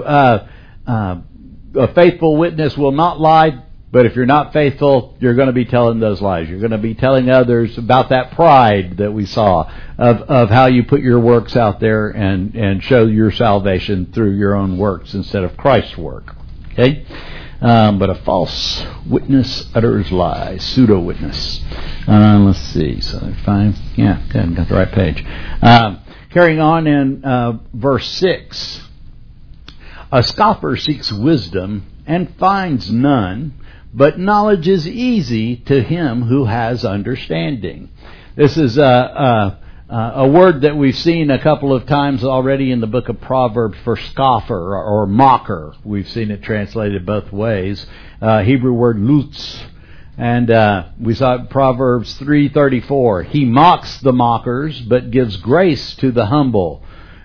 a faithful witness will not lie. But if you're not faithful, you're going to be telling those lies. You're going to be telling others about that pride that we saw of how you put your works out there and show your salvation through your own works instead of Christ's work. Okay? But a false witness utters lies. Pseudo-witness. Let's see. So fine. Yeah, good. Got the right page. Carrying on in verse 6. A scoffer seeks wisdom and finds none, but knowledge is easy to him who has understanding. This is a word that we've seen a couple of times already in the book of Proverbs for scoffer or mocker. We've seen it translated both ways. Hebrew word lutz. And we saw it Proverbs 3:34. He mocks the mockers, but gives grace to the humble.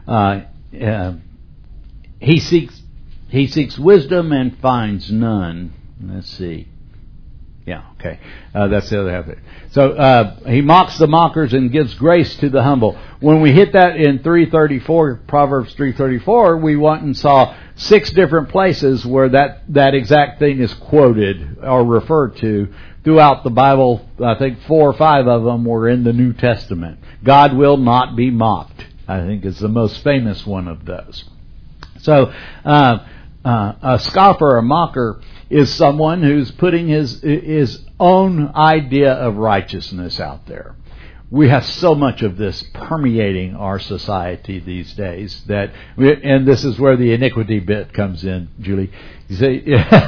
He seeks wisdom and finds none. Let's see. Yeah, okay. That's the other half of it. So he mocks the mockers and gives grace to the humble. When we hit that in 3:34, Proverbs 3:34, we went and saw 6 different places where that exact thing is quoted or referred to throughout the Bible. I think 4 or 5 of them were in the New Testament. God will not be mocked, I think, is the most famous one of those. So a scoffer, a mocker, is someone who's putting his own idea of righteousness out there. We have so much of this permeating our society these days and this is where the iniquity bit comes in, Julie. You see,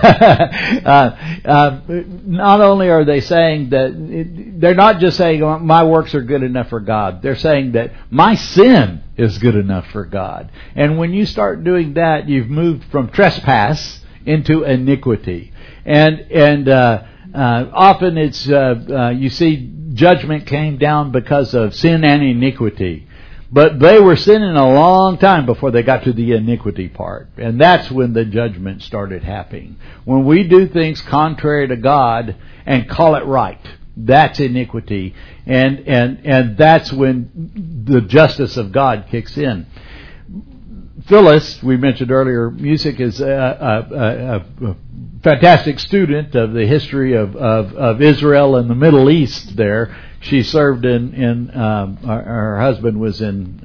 not only are they saying that, they're not just saying my works are good enough for God. They're saying that my sin is good enough for God. And when you start doing that, you've moved from trespass into iniquity. And often it's you see judgment came down because of sin and iniquity. But they were sinning a long time before they got to the iniquity part. And that's when the judgment started happening. When we do things contrary to God and call it right, that's iniquity. And that's when the justice of God kicks in. Phyllis, we mentioned earlier, music is a fantastic student of the history of Israel and the Middle East there. She served in her husband was in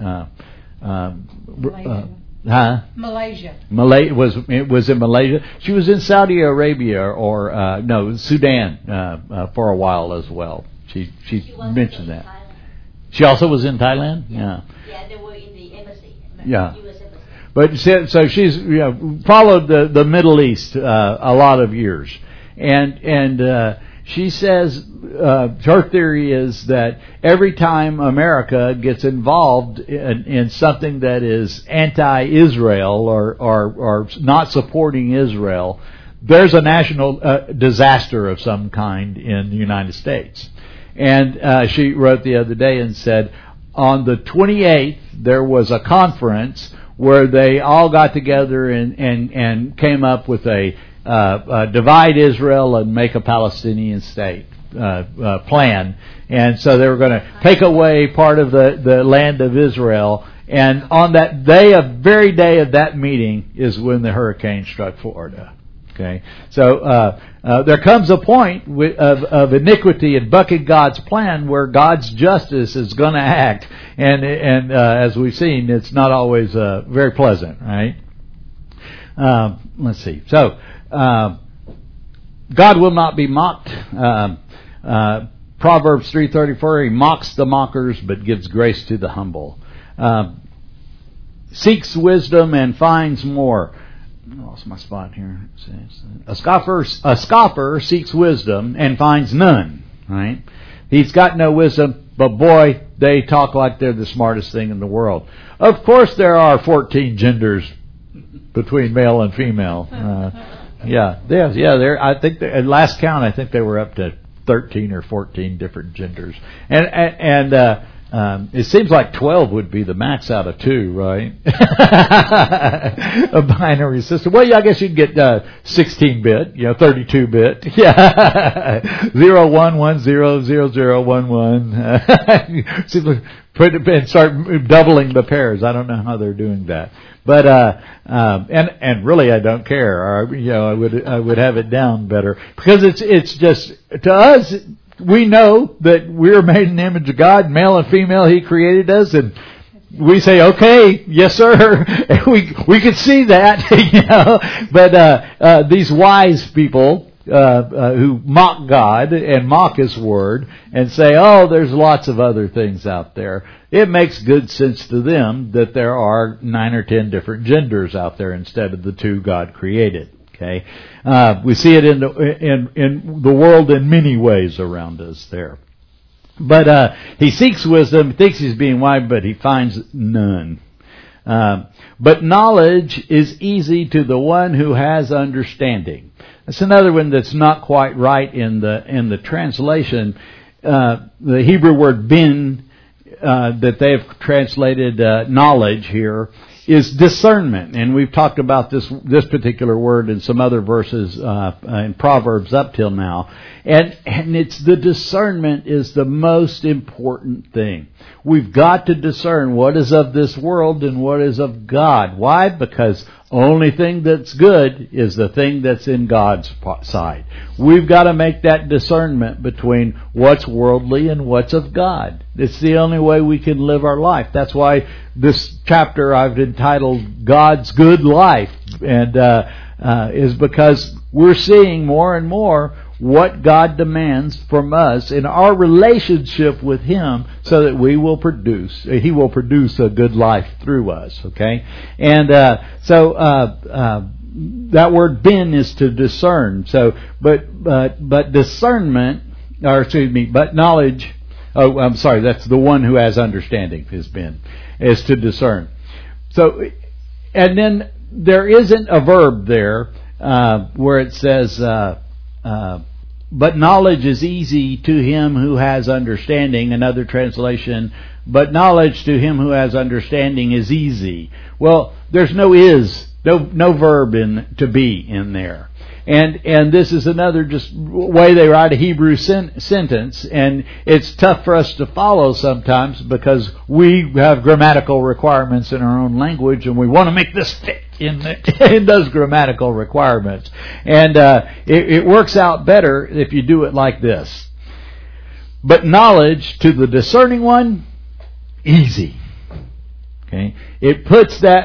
Malaysia. It was in Malaysia. She was in Saudi Arabia or Sudan for a while as well. She mentioned that. She also was in Thailand. Yeah. Yeah, they were in the embassy. Yeah. US embassy. But so she's followed the Middle East a lot of years, and she says her theory is that every time America gets involved in something that is anti-Israel or not supporting Israel, there's a national disaster of some kind in the United States. And she wrote the other day and said, on the 28th there was a conference where they all got together and came up with a divide Israel and make a Palestinian state. plan. And so they were going to take away part of the land of Israel. And on that very day of that meeting is when the hurricane struck Florida. Okay, so there comes a point of iniquity and bucking God's plan where God's justice is going to act, and as we've seen, it's not always very pleasant, right? Let's see. So God will not be mocked. Proverbs 3:34. He mocks the mockers, but gives grace to the humble. Seeks wisdom and finds more. I lost my spot here. A scoffer seeks wisdom and finds none. Right? He's got no wisdom, but boy, they talk like they're the smartest thing in the world. Of course, there are 14 genders between male and female. There. I think at last count, I think they were up to 13 or 14 different genders, and it seems like 12 would be the max out of 2, right? A binary system. Well, yeah, I guess you'd get 16-bit, 32-bit. Yeah. 0, 1, 1, 0, 0, 0, 1, 1. And start doubling the pairs. I don't know how they're doing that. But and really I don't care. Or, I would have it down better. Because it's just, to us, we know that we're made in the image of God, male and female. He created us, and we say, "Okay, yes, sir." we could see that, But these wise people who mock God and mock His Word and say, "Oh, there's lots of other things out there." It makes good sense to them that there are 9 or 10 different genders out there instead of the 2 God created. Okay, we see it in the world in many ways around us there. But he seeks wisdom, thinks he's being wise, but he finds none. But knowledge is easy to the one who has understanding. That's another one that's not quite right in the translation. The Hebrew word bin that they've translated knowledge here is discernment, and we've talked about this particular word in some other verses in Proverbs up till now, and it's the discernment is the most important thing. We've got to discern what is of this world and what is of God. Why? Because only thing that's good is the thing that's in God's side. We've got to make that discernment between what's worldly and what's of God. It's the only way we can live our life. That's why this chapter I've entitled God's Good Life, and is because we're seeing more and more what God demands from us in our relationship with Him, so that He will produce a good life through us. Okay, and so that word "bin" is to discern. So, but discernment, but knowledge. Oh, I'm sorry. That's the one who has understanding. Is "bin" is to discern. So, and then there isn't a verb there where it says. But knowledge is easy to him who has understanding. Another translation, but knowledge to him who has understanding is easy. Well, there's no verb to be in there. And this is another just way they write a Hebrew sentence, and it's tough for us to follow sometimes because we have grammatical requirements in our own language, and we want to make this fit in those grammatical requirements. And it works out better if you do it like this. But knowledge to the discerning one, easy. Okay, it puts that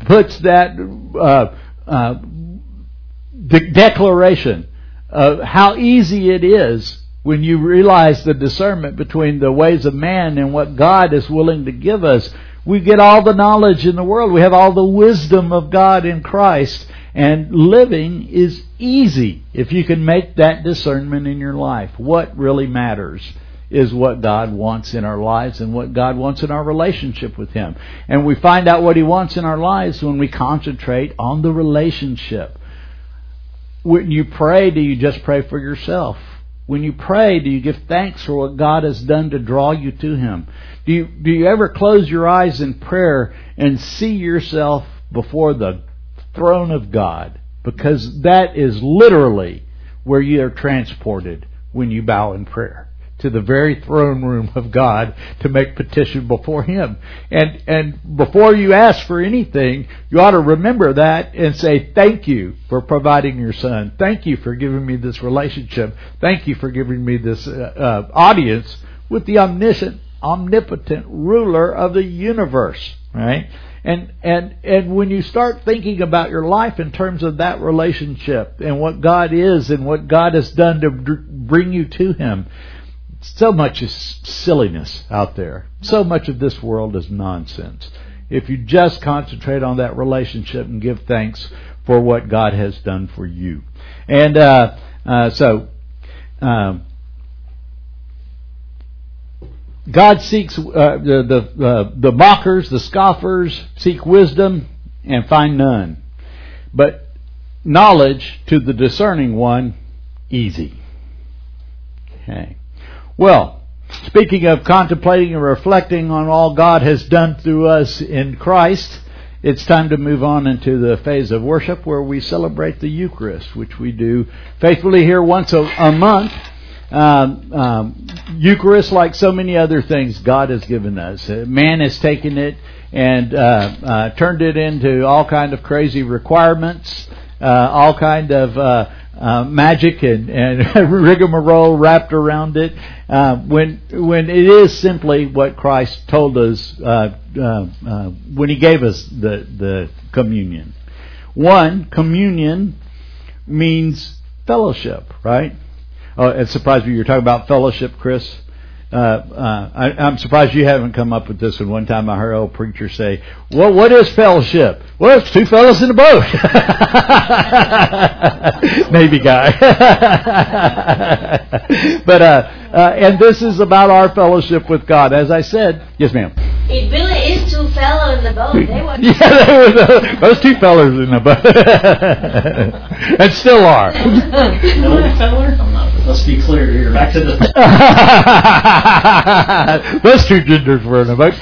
the declaration of how easy it is when you realize the discernment between the ways of man and what God is willing to give us. We get all the knowledge in the world. We have all the wisdom of God in Christ. And living is easy if you can make that discernment in your life. What really matters is what God wants in our lives and what God wants in our relationship with Him. And we find out what He wants in our lives when we concentrate on the relationship. When you pray, do you just pray for yourself? When you pray, do you give thanks for what God has done to draw you to Him? Do you ever close your eyes in prayer and see yourself before the throne of God? Because that is literally where you are transported when you bow in prayer to the very throne room of God to make petition before Him. And before you ask for anything, you ought to remember that and say, thank you for providing your Son. Thank you for giving me this relationship. Thank you for giving me this audience with the omnipotent ruler of the universe, right? And when you start thinking about your life in terms of that relationship and what God is and what God has done to bring you to Him, so much is silliness out there. So much of this world is nonsense. If you just concentrate on that relationship and give thanks for what God has done for you. And God seeks the mockers, the scoffers seek wisdom and find none. But knowledge to the discerning one, easy. Okay. Well, speaking of contemplating and reflecting on all God has done through us in Christ, it's time to move on into the phase of worship where we celebrate the Eucharist, which we do faithfully here once a month. Eucharist, like so many other things God has given us. Man has taken it and turned it into all kind of crazy requirements, all kind of magic and rigmarole wrapped around it, when it is simply what Christ told us when He gave us the communion. One, communion means fellowship, right? Oh, it surprised me you're talking about fellowship, Chris. I'm surprised you haven't come up with this one. One time I heard an old preacher say, well, what is fellowship? Well, it's two fellas in a boat. Navy guy. But and this is about our fellowship with God. As I said, yes ma'am. It really is two fellows in the boat. They were those two fellas in the boat. And still are. No feller? Let's be clear here. Back to the... Those two genders were in a boat.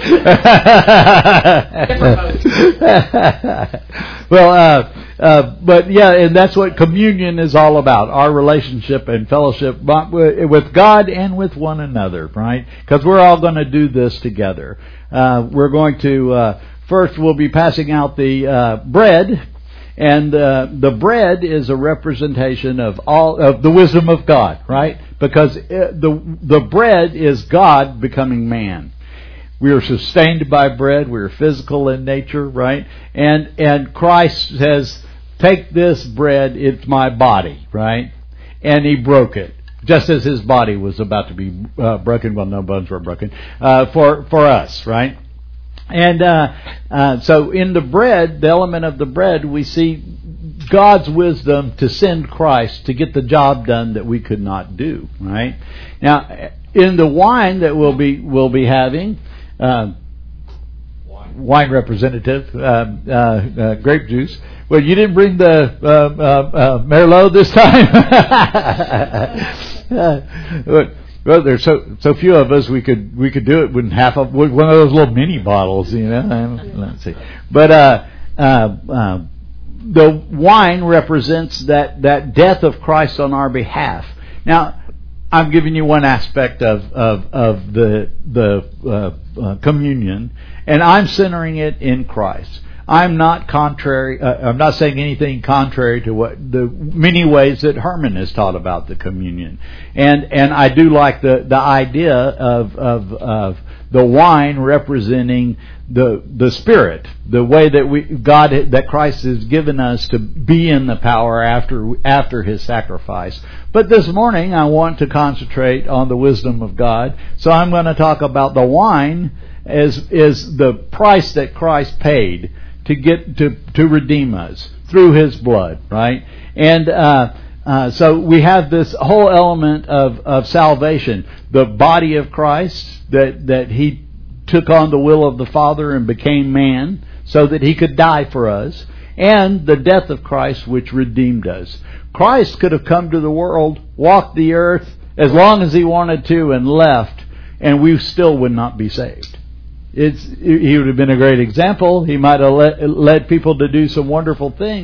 Well, but yeah, and that's what communion is all about. Our relationship and fellowship with God and with one another, right? Because we're all going to do this together. We're going to, first we'll be passing out the bread. And the bread is a representation of all of the wisdom of God, right? Because the bread is God becoming man. We are sustained by bread. We are physical in nature, right? And Christ says, "Take this bread; it's my body," right? And He broke it, just as His body was about to be broken. Well, no bones were broken for us, right? And so in the bread, the element of the bread, we see God's wisdom to send Christ to get the job done that we could not do. Right now, in the wine that we'll be having, wine representative, grape juice. Well, you didn't bring the Merlot this time. Well, there's so few of us, we could do it with one of those little mini bottles, you know. Let's see, but the wine represents that death of Christ on our behalf. Now, I'm giving you one aspect of the communion, and I'm centering it in Christ. I'm not contrary. I'm not saying anything contrary to what the many ways that Herman has taught about the communion, and I do like the idea of the wine representing the Spirit, the way that that Christ has given us to be in the power after His sacrifice. But this morning I want to concentrate on the wisdom of God, so I'm going to talk about the wine as the price that Christ paid to get to redeem us through His blood, right? And so we have this whole element of salvation, the body of Christ that He took on the will of the Father and became man so that He could die for us, and the death of Christ which redeemed us. Christ could have come to the world, walked the earth as long as He wanted to, and left, and we still would not be saved. He would have been a great example. He might have led people to do some wonderful things,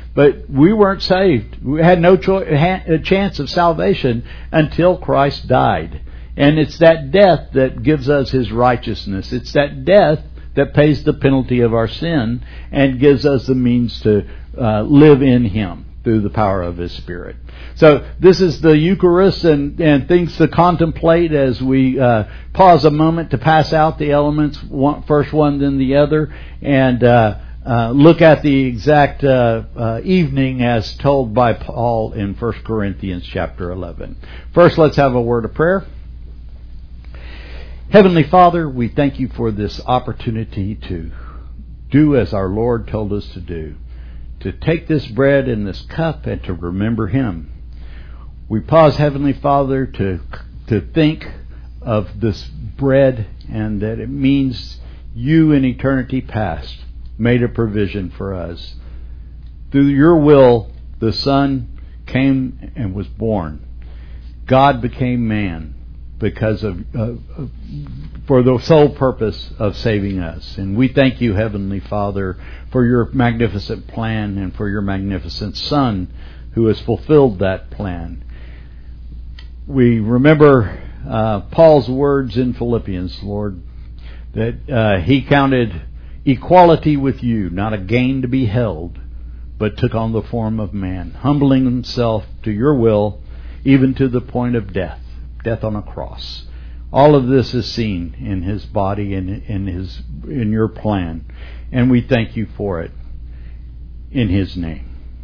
But we weren't saved. We had no chance of salvation until Christ died. And it's that death that gives us His righteousness. It's that death that pays the penalty of our sin and gives us the means to live in Him through the power of His Spirit. So this is the Eucharist and things to contemplate as we pause a moment to pass out the elements, first one then the other, and look at the exact evening as told by Paul in 1 Corinthians chapter 11. First, let's have a word of prayer. Heavenly Father, we thank You for this opportunity to do as our Lord told us to do, to take this bread and this cup and to remember Him. We pause, Heavenly Father, to think of this bread and that it means You in eternity past made a provision for us. Through Your will, the Son came and was born. God became man because for the sole purpose of saving us. And we thank You, Heavenly Father, for Your magnificent plan and for Your magnificent Son who has fulfilled that plan. We remember Paul's words in Philippians, Lord, that he counted equality with You not a gain to be held, but took on the form of man, humbling Himself to Your will, even to the point of death on a cross. All of this is seen in His body and in Your plan, and we thank You for it in His name.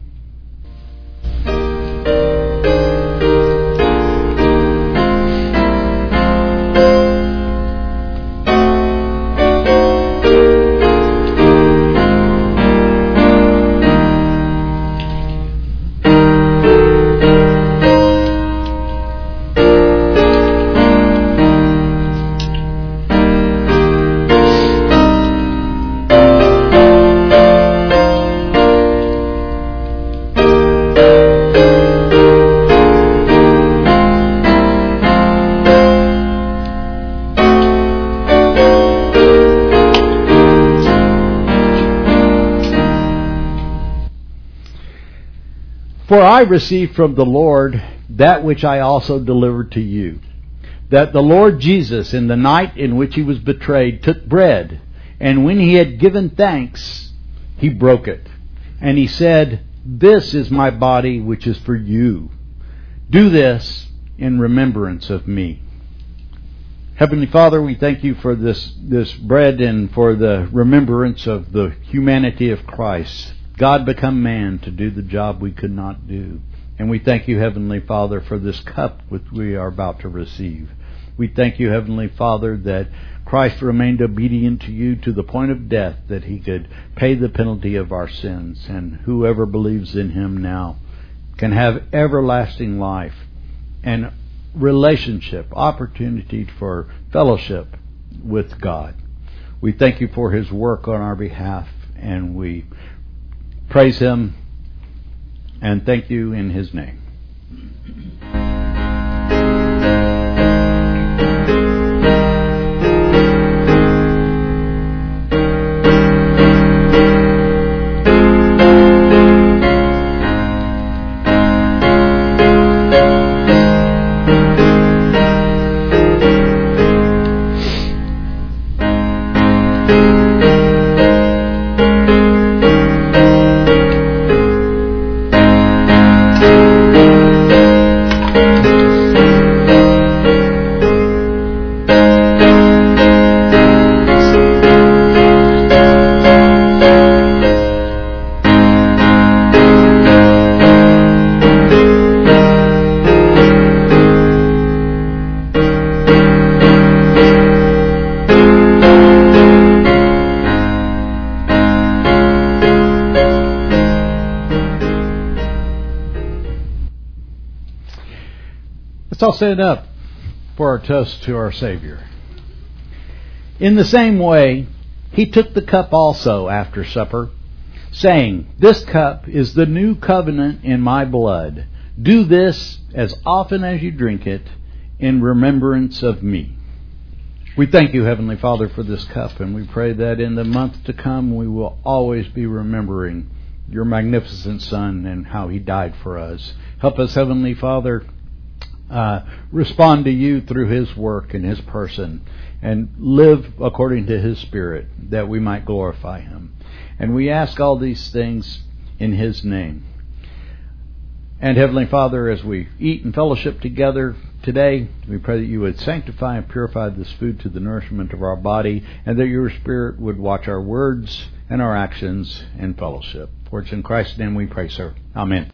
For I received from the Lord that which I also delivered to you, that the Lord Jesus, in the night in which He was betrayed, took bread, and when He had given thanks, He broke it. And He said, This is my body, which is for you. Do this in remembrance of me. Heavenly Father, we thank You for this bread and for the remembrance of the humanity of Christ. God become man to do the job we could not do. And we thank You, Heavenly Father, for this cup which we are about to receive. We thank You, Heavenly Father, that Christ remained obedient to You to the point of death, that He could pay the penalty of our sins. And whoever believes in Him now can have everlasting life and relationship, opportunity for fellowship with God. We thank You for His work on our behalf, and we praise Him and thank You in His name. Let's all stand up for our toast to our Savior. In the same way, He took the cup also after supper, saying, This cup is the new covenant in my blood. Do this as often as you drink it in remembrance of me. We thank You, Heavenly Father, for this cup, and we pray that in the month to come we will always be remembering your magnificent Son and how He died for us. Help us, Heavenly Father, respond to you through His work and His person, and live according to His Spirit, that we might glorify Him. And we ask all these things in His name. And Heavenly Father, as we eat and fellowship together today, we pray that you would sanctify and purify this food to the nourishment of our body, and that your Spirit would watch our words and our actions and fellowship. For it's in Christ's name we pray, sir. Amen.